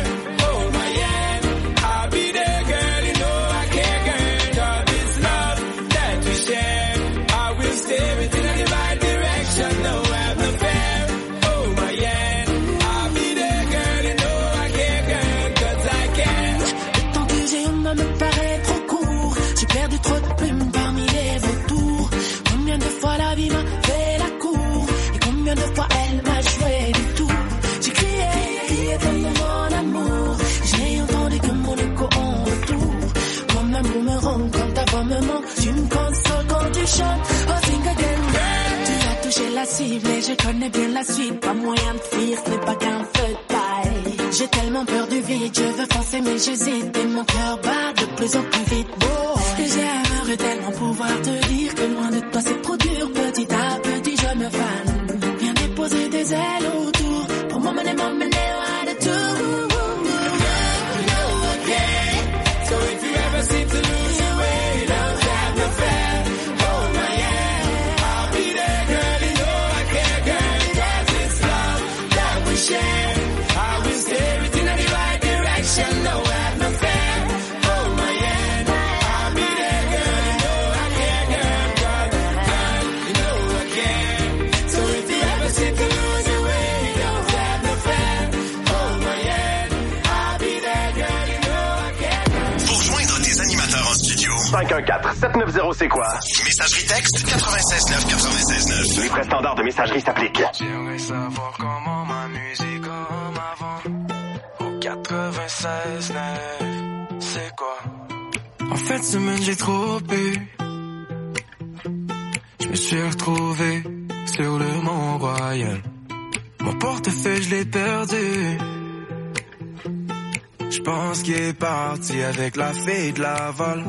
Tu me consoles quand tu chantes. Oh, sing again. Tu as touché la cible et je connais bien la suite. Pas moyen de fuir, ce n'est pas qu'un feu de paille. J'ai tellement peur du vide, je veux foncer mais j'hésite. Et mon cœur bat de plus en plus vite. Oh, j'aimerais tellement pouvoir te dire que loin de toi c'est trop dur. Petit à petit je me fane. Viens déposer des ailes autour pour m'emmener, m'emmener loin de tout. You know I can. So if you ever seem to lose your way, cinq un quatre sept neuf zéro c'est quoi? Messagerie texte quatre-vingt-seize neuf quatre-vingt-seize neuf. Les frais standards de messagerie s'appliquent. J'aimerais savoir comment m'amuser comme avant. Au quatre-vingt-seize neuf, c'est quoi? En fin de semaine, j'ai trop bu. Je me suis retrouvé sur le Mont Royal. Mon portefeuille, je l'ai perdu. Je pense qu'il est parti avec la fille de Laval.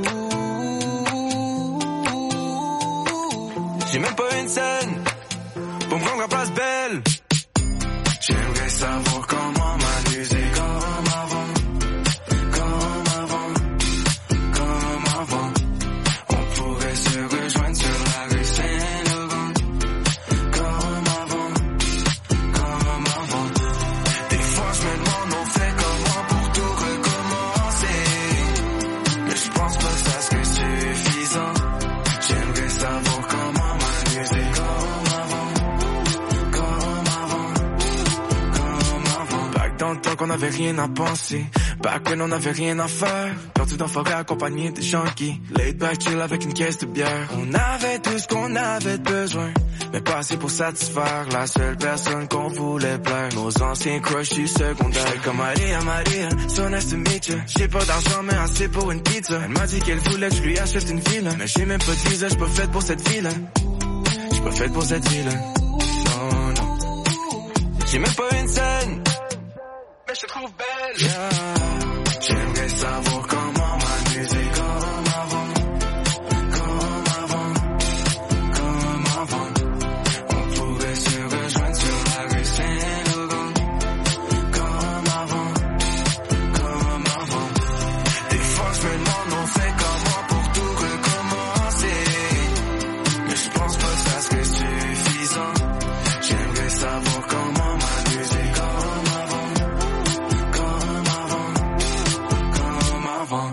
J'ai même pas une scène pour me rendre à Place Belle. J'aimerais savoir comment m'amuser comme avant. Comme avant, comme avant. On pourrait se rejoindre sur la rue Saint-Laurent. Comme avant, comme avant. Des fois je me demande on fait comment pour tout recommencer. Mais je pense pas que ça serait suffisant. J'aimerais savoir comment m'amuser comme avant. Comme avant, comme avant. Back dans le temps qu'on avait rien à penser. Back when on avait rien à faire. Perdu dans forêt accompagné de junkies. Laid back chill avec une caisse de bière. On avait tout ce qu'on avait besoin, mais pas assez pour satisfaire la seule personne qu'on voulait plaire. Nos anciens crushs du secondaire. Comme Maria, Maria, so nice to meet you. J'ai pas d'argent mais assez pour une pizza. Elle m'a dit qu'elle voulait que je lui achète une ville. Mais j'ai même pas de visa, j'suis pas faite pour cette ville. J'suis pas faite pour cette ville. Non, non. J'ai même pas une scène, mais je te trouve belle. Yeah. J'aimerais savoir comment m'amuser comme avant. Comme avant, comme avant. On pourrait se rejoindre sur la rue Saint-Laurent. Comme avant, comme avant. Des fois je me demande on fait comment pour tout recommencer. Mais je pense pas que ça serait suffisant. J'aimerais savoir comment m'amuser comme avant. Comme avant, comme avant.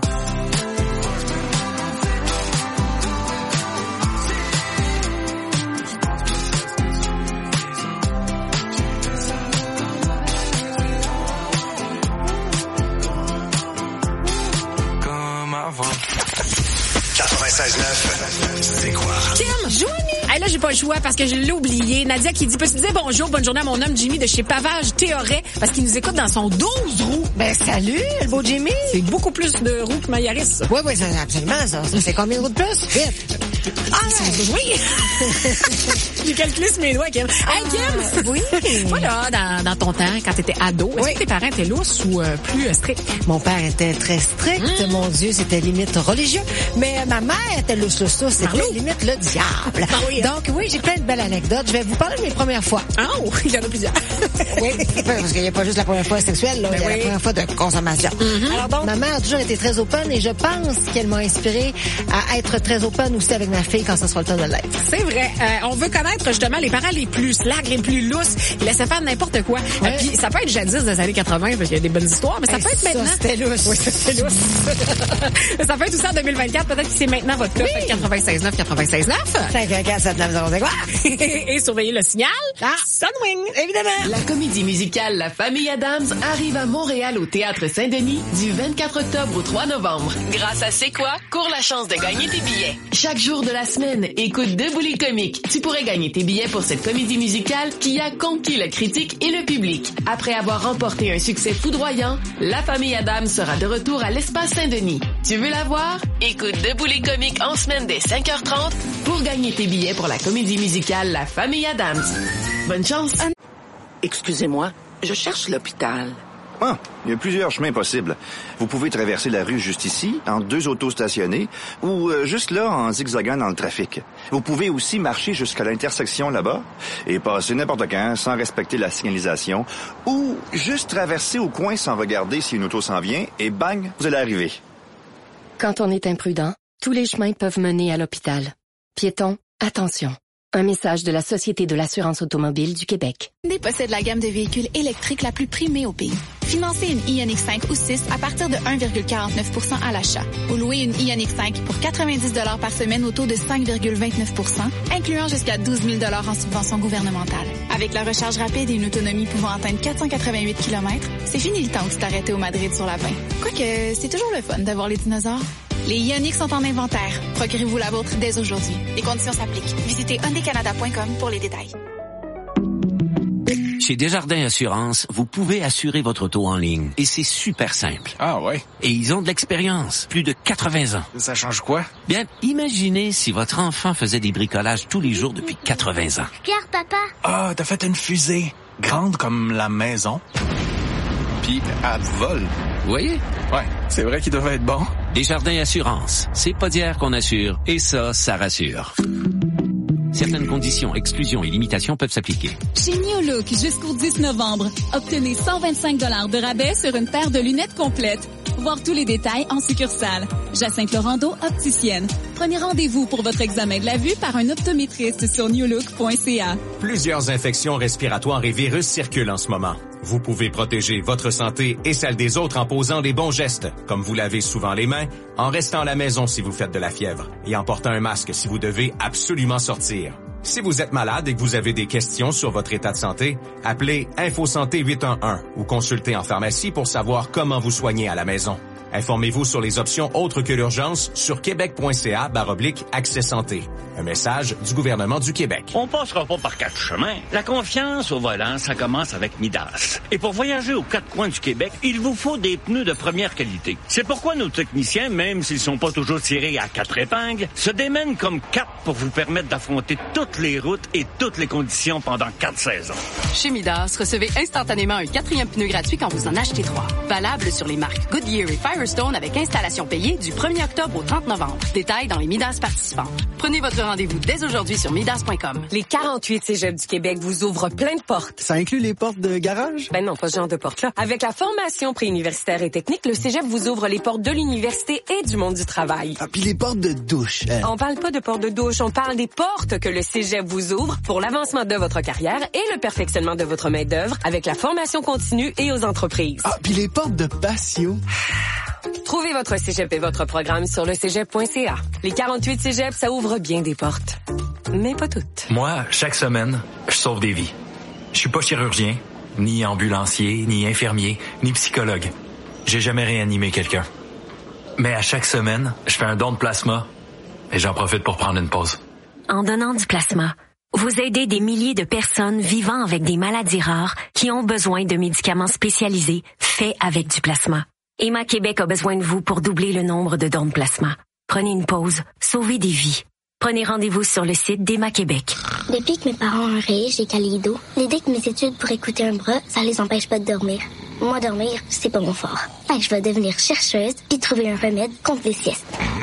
Comme avant. quatre-vingt-seize neuf, c'est quoi? Kim, Joanie. Hey, là, j'ai pas le choix parce que je l'ai oublié. Nadia qui dit, peux-tu dire bonjour, bonne journée à mon homme Jimmy de chez Pavage Théoret parce qu'il nous écoute dans son douze roues. Ben, salut, le beau Jimmy. C'est beaucoup plus de roues que ma Yaris. Oui, oui, c'est absolument ça. Ça fait combien de roues de plus? Vite. Ah, oui! J'ai calculé sur mes doigts, Kim. Hey, Kim! Oui. Voilà, dans, dans ton temps, quand t'étais ado, est-ce Oui. que tes parents étaient lousses ou euh, plus euh, stricts? Mon père était très strict. Mmh. Mon Dieu, c'était limite religieux. Mais ma mère était lousse, lousse, lousse. C'était Marlou. limite le diable. Ah oui, hein? Donc, oui, j'ai plein de belles anecdotes. Je vais vous parler de mes premières fois. Oh, il y en a plusieurs. Oui, parce qu'il n'y a pas juste la première fois sexuelle, là. Ben Il y a oui. la première fois de consommation. Mm-hmm. Alors donc, ma mère a toujours été très open et je pense qu'elle m'a inspirée à être très open aussi avec ma fille quand ce sera le temps de l'être. C'est vrai. Euh, on veut connaître justement les parents les plus slack, les plus lousses. Ils laissaient faire n'importe quoi. Ouais. Euh, Puis ça peut être jadis des années quatre-vingts parce qu'il y a des bonnes histoires, mais ça Hey, peut être ça, maintenant. c'était lousse. Oui, ça, c'était lousse. Ça peut être aussi en deux mille vingt-quatre. Peut-être que c'est maintenant votre top. Oui. quatre-vingt-seize neuf, quatre-vingt-seize neuf. cinq un quatre sept neuf zéro c'est quoi? Et surveillez le signal. Ah. Sunwing. Évidemment. La comédie musicale La Famille Adams arrive à Montréal au Théâtre Saint-Denis du vingt-quatre octobre au trois novembre. Grâce à C'est quoi? Cours la chance de gagner tes billets. Chaque jour de la semaine, écoute Debout les comiques. Tu pourrais gagner tes billets pour cette comédie musicale qui a conquis la critique et le public. Après avoir remporté un succès foudroyant, La Famille Adams sera de retour à l'Espace Saint-Denis. Tu veux la voir? Écoute Debout les comiques en semaine dès cinq heures trente pour gagner tes billets pour la comédie musicale La Famille Adams. Bonne chance! Excusez-moi, je cherche l'hôpital. Ah, il y a plusieurs chemins possibles. Vous pouvez traverser la rue juste ici, en deux autos stationnées, ou euh, juste là, en zigzagant dans le trafic. Vous pouvez aussi marcher jusqu'à l'intersection là-bas et passer n'importe quand sans respecter la signalisation, ou juste traverser au coin sans regarder si une auto s'en vient, et bang, vous allez arriver. Quand on est imprudent, tous les chemins peuvent mener à l'hôpital. Piétons, attention. Un message de la Société de l'assurance automobile du Québec. Hyundai possède la gamme de véhicules électriques la plus primée au pays. Financez une Ioniq cinq ou six à partir de un virgule quarante-neuf pour cent à l'achat. Ou louez une Ioniq cinq pour quatre-vingt-dix dollars par semaine au taux de cinq virgule vingt-neuf pour cent, incluant jusqu'à douze mille dollars en subvention gouvernementale. Avec la recharge rapide et une autonomie pouvant atteindre quatre cent quatre-vingt-huit kilomètres, c'est fini le temps où tu t'arrêtais au Madrid sur la vingt. Quoique, c'est toujours le fun d'avoir les dinosaures. Les Ioniq sont en inventaire. Procurez-vous la vôtre dès aujourd'hui. Les conditions s'appliquent. Visitez hyundai canada point com pour les détails. Chez Desjardins Assurance, vous pouvez assurer votre auto en ligne. Et c'est super simple. Ah ouais? Et ils ont de l'expérience. Plus de quatre-vingts ans. Ça change quoi? Bien, imaginez si votre enfant faisait des bricolages tous les jours depuis quatre-vingts ans. Regarde, papa. Ah, t'as fait une fusée. Grande comme la maison. Puis, elle vole. Vous voyez? Ouais, c'est vrai qu'il devait être bon. Desjardins Assurance. C'est pas d'hier qu'on assure. Et ça, ça rassure. Certaines conditions, exclusions et limitations peuvent s'appliquer. Chez New Look, jusqu'au dix novembre, obtenez cent vingt-cinq dollars de rabais sur une paire de lunettes complètes. Voir tous les détails en succursale. Jacinthe Laurando, opticienne. Prenez rendez-vous pour votre examen de la vue par un optométriste sur new look point c a. Plusieurs infections respiratoires et virus circulent en ce moment. Vous pouvez protéger votre santé et celle des autres en posant les bons gestes, comme vous lavez souvent les mains, en restant à la maison si vous faites de la fièvre et en portant un masque si vous devez absolument sortir. Si vous êtes malade et que vous avez des questions sur votre état de santé, appelez InfoSanté huit un un ou consultez en pharmacie pour savoir comment vous soigner à la maison. Informez-vous sur les options autres que l'urgence sur québec point c a barre oblique accès santé. Un message du gouvernement du Québec. On passera pas par quatre chemins. La confiance au volant, ça commence avec Midas. Et pour voyager aux quatre coins du Québec, il vous faut des pneus de première qualité. C'est pourquoi nos techniciens, même s'ils sont pas toujours tirés à quatre épingles, se démènent comme cap pour vous permettre d'affronter toutes les routes et toutes les conditions pendant quatre saisons. Chez Midas, recevez instantanément un quatrième pneu gratuit quand vous en achetez trois. Valable sur les marques Goodyear et Firestone avec installation payée du premier octobre au trente novembre. Détails dans les Midas participantes. Prenez votre rendez-vous dès aujourd'hui sur midas point com. Les quarante-huit cégeps du Québec vous ouvrent plein de portes. Ça inclut les portes de garage? Ben non, pas ce genre de portes-là. Avec la formation préuniversitaire et technique, le cégep vous ouvre les portes de l'université et du monde du travail. Ah, puis les portes de douche. Hein? On parle pas de portes de douche, on parle des portes que le cégep vous ouvre pour l'avancement de votre carrière et le perfectionnement de votre main-d'œuvre avec la formation continue et aux entreprises. Ah, puis les portes de patio. Trouvez votre cégep et votre programme sur le cégep point c a. Les quarante-huit cégeps, ça ouvre bien des portes. Mais pas toutes. Moi, chaque semaine, je sauve des vies. Je suis pas chirurgien, ni ambulancier, ni infirmier, ni psychologue. J'ai jamais réanimé quelqu'un. Mais à chaque semaine, je fais un don de plasma et j'en profite pour prendre une pause. En donnant du plasma, vous aidez des milliers de personnes vivant avec des maladies rares qui ont besoin de médicaments spécialisés faits avec du plasma. Emma Québec a besoin de vous pour doubler le nombre de dons de plasma. Prenez une pause, sauvez des vies. Prenez rendez-vous sur le site d'Emma Québec. Depuis que mes parents ont un rayé chez Calido, l'idée que mes études pour écouter un bras, ça les empêche pas de dormir. Moi, dormir, c'est pas mon fort. Fait que je vais devenir chercheuse puis trouver un remède contre les siestes.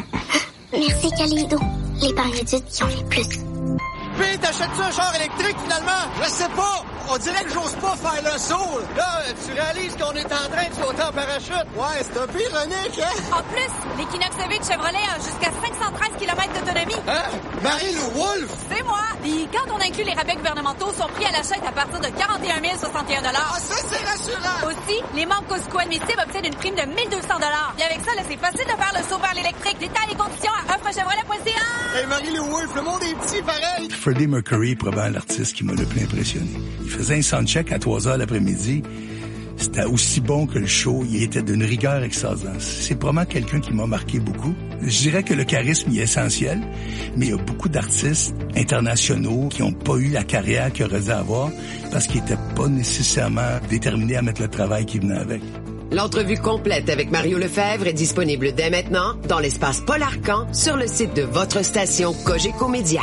Merci Calido, l'épargne études qui ont les plus. Puis t'achètes-tu un char électrique finalement? Je sais pas! On dirait que j'ose pas faire le saut! Là, tu réalises qu'on est en train de sauter en parachute? Ouais, c'est un peu ironique, hein? En plus, l'Equinox E V de Chevrolet a jusqu'à cinq cent treize kilomètres d'autonomie. Hein? Marie-Lou Wolfe? C'est moi! Puis quand on inclut les rabais gouvernementaux, son prix à l'achat est à partir de quarante et un mille soixante et un dollars. Ah, ça, c'est rassurant! Aussi, les membres Costco admissibles obtiennent une prime de mille deux cents dollars. Et avec ça, là, c'est facile de faire le saut vers l'électrique. Détails et conditions à offre chevrolet point c a. Hey, Marie-Lou Wolfe, le monde est petit, pareil! Freddie Mercury est probablement l'artiste qui m'a le plus impressionné. Il faisait un soundcheck à trois heures l'après-midi. C'était aussi bon que le show. Il était d'une rigueur extraordinaire. C'est probablement quelqu'un qui m'a marqué beaucoup. Je dirais que le charisme y est essentiel, mais il y a beaucoup d'artistes internationaux qui n'ont pas eu la carrière qu'ils auraient dû avoir parce qu'ils n'étaient pas nécessairement déterminés à mettre le travail qui venait avec. L'entrevue complète avec Mario Lefebvre est disponible dès maintenant dans l'espace Paul Arcan sur le site de votre station Cogeco Média.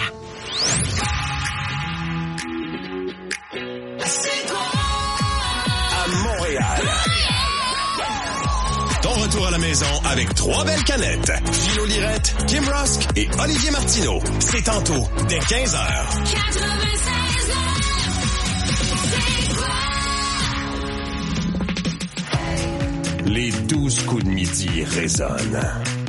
Ton retour à la maison avec trois belles canettes. Philo Lirette, Kim Rusk et Olivier Martineau. C'est tantôt, dès quinze heures. Les douze coups de midi résonnent.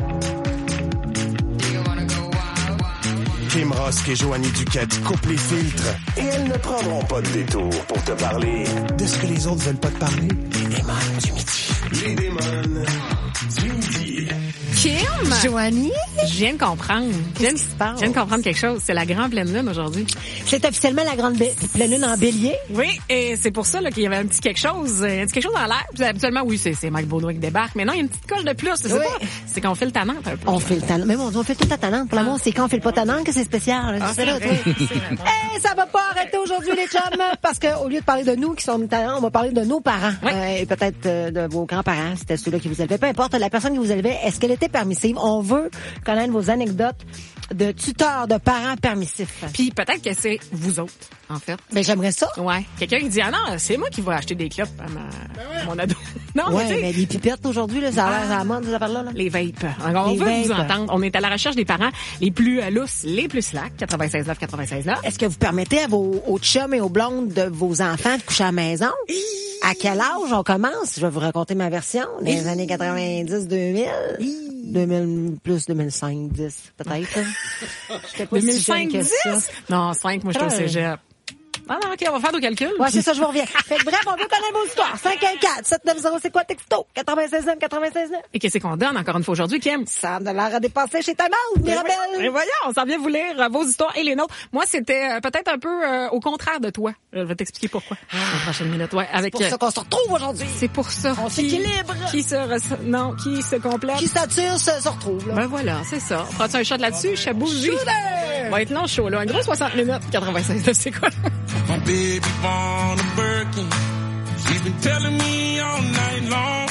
Kim Rusk et Joanie Duquette coupent les filtres et elles ne prendront pas de détour pour te parler de ce que les autres veulent pas te parler. Les démons du midi. Les démons du midi. Kim! Joanie! Je viens de comprendre. Qu'est-ce qui se passe? Je viens de comprendre quelque chose. C'est la grande pleine lune aujourd'hui. C'est officiellement la grande be- pleine lune en bélier. Oui, et c'est pour ça là, qu'il y avait un petit quelque chose, un petit quelque chose dans l'air. Puis, habituellement, oui, c'est, c'est Mike Baudouin qui débarque, mais non, il y a une petite coche de plus. C'est, Oui. pas, c'est qu'on fait le tannant un peu. On fait le talent. Mais bon, on fait tout à talent. Pour l'amour, c'est quand on fait le pas talent que c'est spécial. Ah, c'est c'est là, vrai, tu sais. c'est vrai. Hey, ça va pas arrêter aujourd'hui, les chums, parce que au lieu de parler de nous qui sommes talents, on va parler de nos parents. Oui. Euh, et peut-être euh, de vos grands-parents, c'était ceux-là qui vous élevaient. Peu importe, la personne qui vous élevait, est-ce qu'elle était permissive? On veut connaître vos anecdotes de tuteurs, de parents permissifs. Puis peut-être que c'est vous autres, en fait. Ben, j'aimerais ça. Ouais. Quelqu'un qui dit, ah non, c'est moi qui vais acheter des clopes à, ma, à mon ado. Non, Ouais, mais tu sais, mais les pipettes aujourd'hui, là, ça a l'air à la mode, ces affaires-là. Là. les vapes. Alors, on Les veut vous vapes. entendre. On est à la recherche des parents les plus euh, lousses, les plus slack, quatre-vingt-seize neuf, quatre-vingt-seize neuf. Est-ce que vous permettez à vos aux chums et aux blondes de vos enfants de coucher à la maison? À quel âge on commence? Je vais vous raconter ma version. Dans les années quatre-vingt-dix deux mille. deux mille plus deux mille cinq dix peut-être. J'étais pas deux mille si jeune cinq, que dix? ça. Non, cinq, moi, je suis au Ouais. cégep. Ah non, OK, on va faire nos calculs. Ouais, c'est ça, je vous reviens. Fait que bref, on veut connaître vos histoires. cinq un quatre, sept neuf zéro, c'est quoi texto? quatre-vingt-seize neuf, quatre-vingt-seize neuf. Et qu'est-ce qu'on donne encore une fois aujourd'hui, Kim? cent dollars à dépenser chez ta mère, Mirabelle. Et voyons, on s'en vient vous lire euh, vos histoires et les nôtres. Moi, c'était euh, peut-être un peu euh, au contraire de toi. Je vais t'expliquer pourquoi. Dans la prochaine minute, ouais. Avec, C'est pour ça qu'on se retrouve aujourd'hui. C'est pour ça. On Qui- s'équilibre. Qui se res- non, qui se complète. Qui s'attire se, se retrouve, là. Ben voilà, c'est ça. Prends-tu un shot là-dessus? Chabouji. Shooter! Va être long chaud, là. Un gros soixante minutes. quatre-vingt-seize, c'est quoi? My baby born a Birkin. She's been telling me all night long.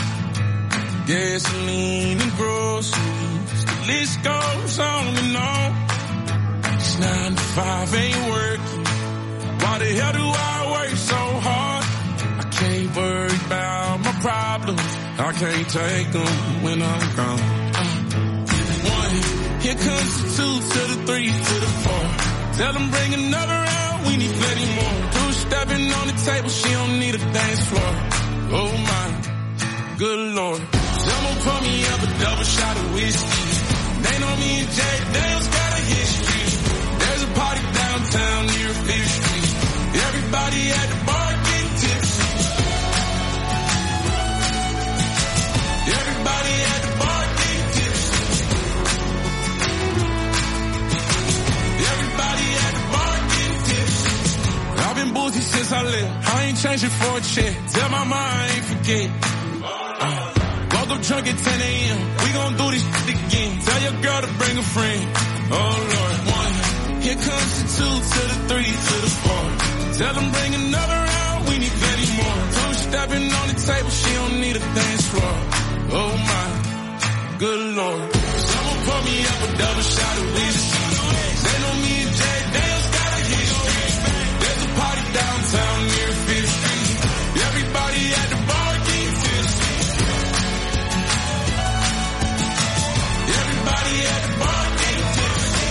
Gasoline and groceries. The list goes on and on. It's nine to five ain't working. Why the hell do I work so hard? I can't worry about my problems. I can't take them when I'm gone. Uh, one, here comes the two to the three to the four. Tell them bring another round, we need plenty more. Two stepping on the table, she don't need a dance floor. Oh my, good lord. Someone pour me up a double shot of whiskey. They know me and Jay Dale's got a history. There's a party downtown near Fifth Street. Everybody at the bar getting tipsy. Everybody at the bar getting tipsy. Everybody at the bar getting tipsy. I've been boozy since I left. I ain't changing for a check. Tell my mom I ain't forget. Uh, woke up drunk at ten a.m. We gon' do this shit again. Tell your girl to bring a friend. Oh Lord, one. Here comes the two to the three to the four. Tell them bring another round. We need plenty more. Two stepping on the table. She don't need a dance floor. Oh my, good lord. Someone pour me up a double shot of whiskey. They know me and Jay Dale's got a history. There's a party downtown near Fifth Street. Everybody at the bar getting tipsy. Everybody at the bar getting tipsy.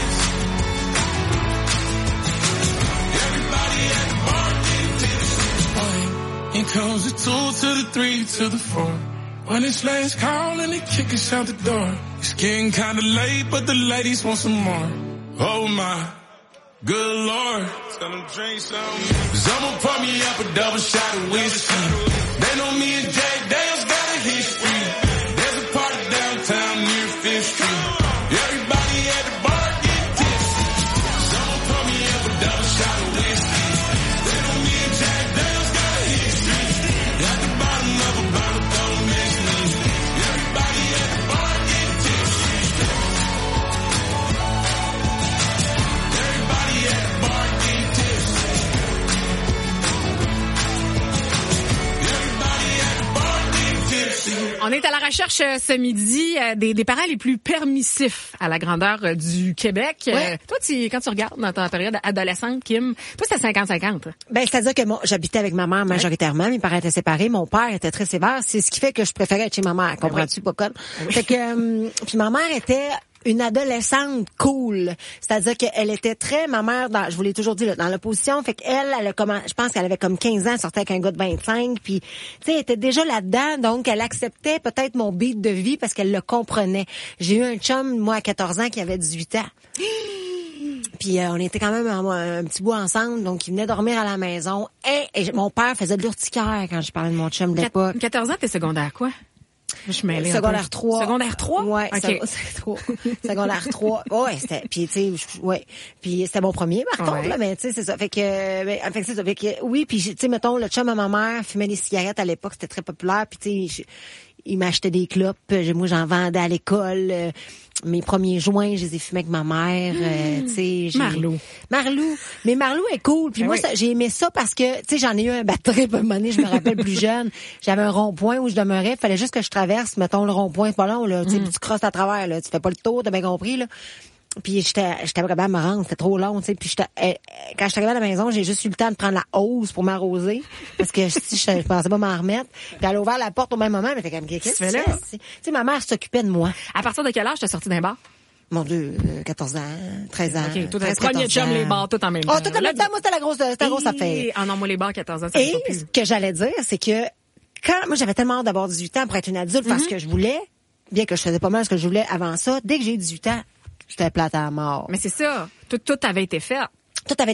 Everybody at the bar getting tipsy. Here comes the two to the three to the four. When it's last call and they kick us out the door. It's getting kinda late, but the ladies want some more. Oh my, good lord. Tell them drink some. Someone pour me up a double shot of whiskey. They know me and Jay Dale's got a history. There's a party downtown near Fifth Street. Everybody at the bar getting tipsy. Someone pour me up a double shot of whiskey. They know me and Jay Dale's got a history. At the bottom of a bottle, don't miss me. Everybody at the bar getting tipsy. Everybody at the bar getting tipsy. Everybody at the bar getting tipsy. On est à la recherche euh, ce midi euh, des, des parents les plus permissifs à la grandeur euh, du Québec. Ouais. Euh, toi, tu, quand tu regardes dans ta période adolescente, Kim, toi, c'était cinquante cinquante. Ben, c'est-à-dire que moi, j'habitais avec ma mère majoritairement. Mes parents étaient séparés. Mon père était très sévère. C'est ce qui fait que je préférais être chez ma mère. Comprends-tu, pas conne? Fait que, euh, puis ma mère était une adolescente cool. C'est-à-dire qu'elle était très, ma mère, dans, je vous l'ai toujours dit, là, dans l'opposition. Fait qu'elle, elle a comment, je pense qu'elle avait comme quinze ans, elle sortait avec un gars de vingt-cinq. Puis, tu sais, elle était déjà là-dedans. Donc, elle acceptait peut-être mon beat de vie parce qu'elle le comprenait. J'ai eu un chum, moi, à quatorze ans, qui avait dix-huit ans. Puis euh, on était quand même un, un petit bout ensemble, donc il venait dormir à la maison. Et, et mon père faisait de l'urticaire quand je parlais de mon chum de l'époque. quatorze ans, t'es secondaire quoi? Je suis mêlée. Secondaire trois. Secondaire trois? Ouais, okay. Secondaire trois. Ouais, c'était, puis tu sais, ouais. Puis c'était mon premier, par contre, ouais. là, mais tu sais, c'est ça. Fait que, ben, fait que c'est ça. Fait que, oui, puis tu sais, mettons, le chum à ma mère fumait des cigarettes à l'époque, c'était très populaire, puis tu sais, il m'achetait des clopes, moi j'en vendais à l'école. Euh, mes premiers joints, je les ai fumés avec ma mère. Mmh. Euh, tu sais, Marlou. Marlou. Mais Marlou est cool. Puis ben moi, oui. ça, j'ai aimé ça parce que, tu sais, j'en ai eu un bad trip à un moment donné, je me rappelle plus jeune. J'avais un rond-point où je demeurais. Il fallait juste que je traverse, mettons, le rond-point, c'est pas long, là. Tu sais, tu crosses à travers, là. Tu fais pas le tour, t'as bien compris, là. Puis j'étais j'étais pas capable de me rendre, c'était trop long, tu sais. Puis j'étais euh, quand j'étais arrivée à la maison, j'ai juste eu le temps de prendre la hausse pour m'arroser parce que si je, je pensais pas m'en remettre. Puis elle a ouvert la porte au même moment, mais t'es comme qu'est-ce que tu fais là? Tu sais, ma mère s'occupait de moi. À partir de quel âge t'es sortie d'un bar? Mon Dieu, euh, quatorze ans, treize ans. OK, toi, t'as le premier chum, les bars, tout en même temps. Oh, tout en même temps, moi, c'était la grosse, c'était la grosse affaire. Ah non, moi, les bars, quatorze ans, ça Et ce que j'allais dire, c'est que quand, moi, j'avais tellement hâte d'avoir dix-huit ans pour être une adulte, parce mm-hmm. que je voulais, bien que je faisais pas mal ce que je voulais avant ça, dès que j'ai eu dix-huit ans, j'étais plate à la mort. Mais c'est ça. Tout, tout avait été fait. Tout avait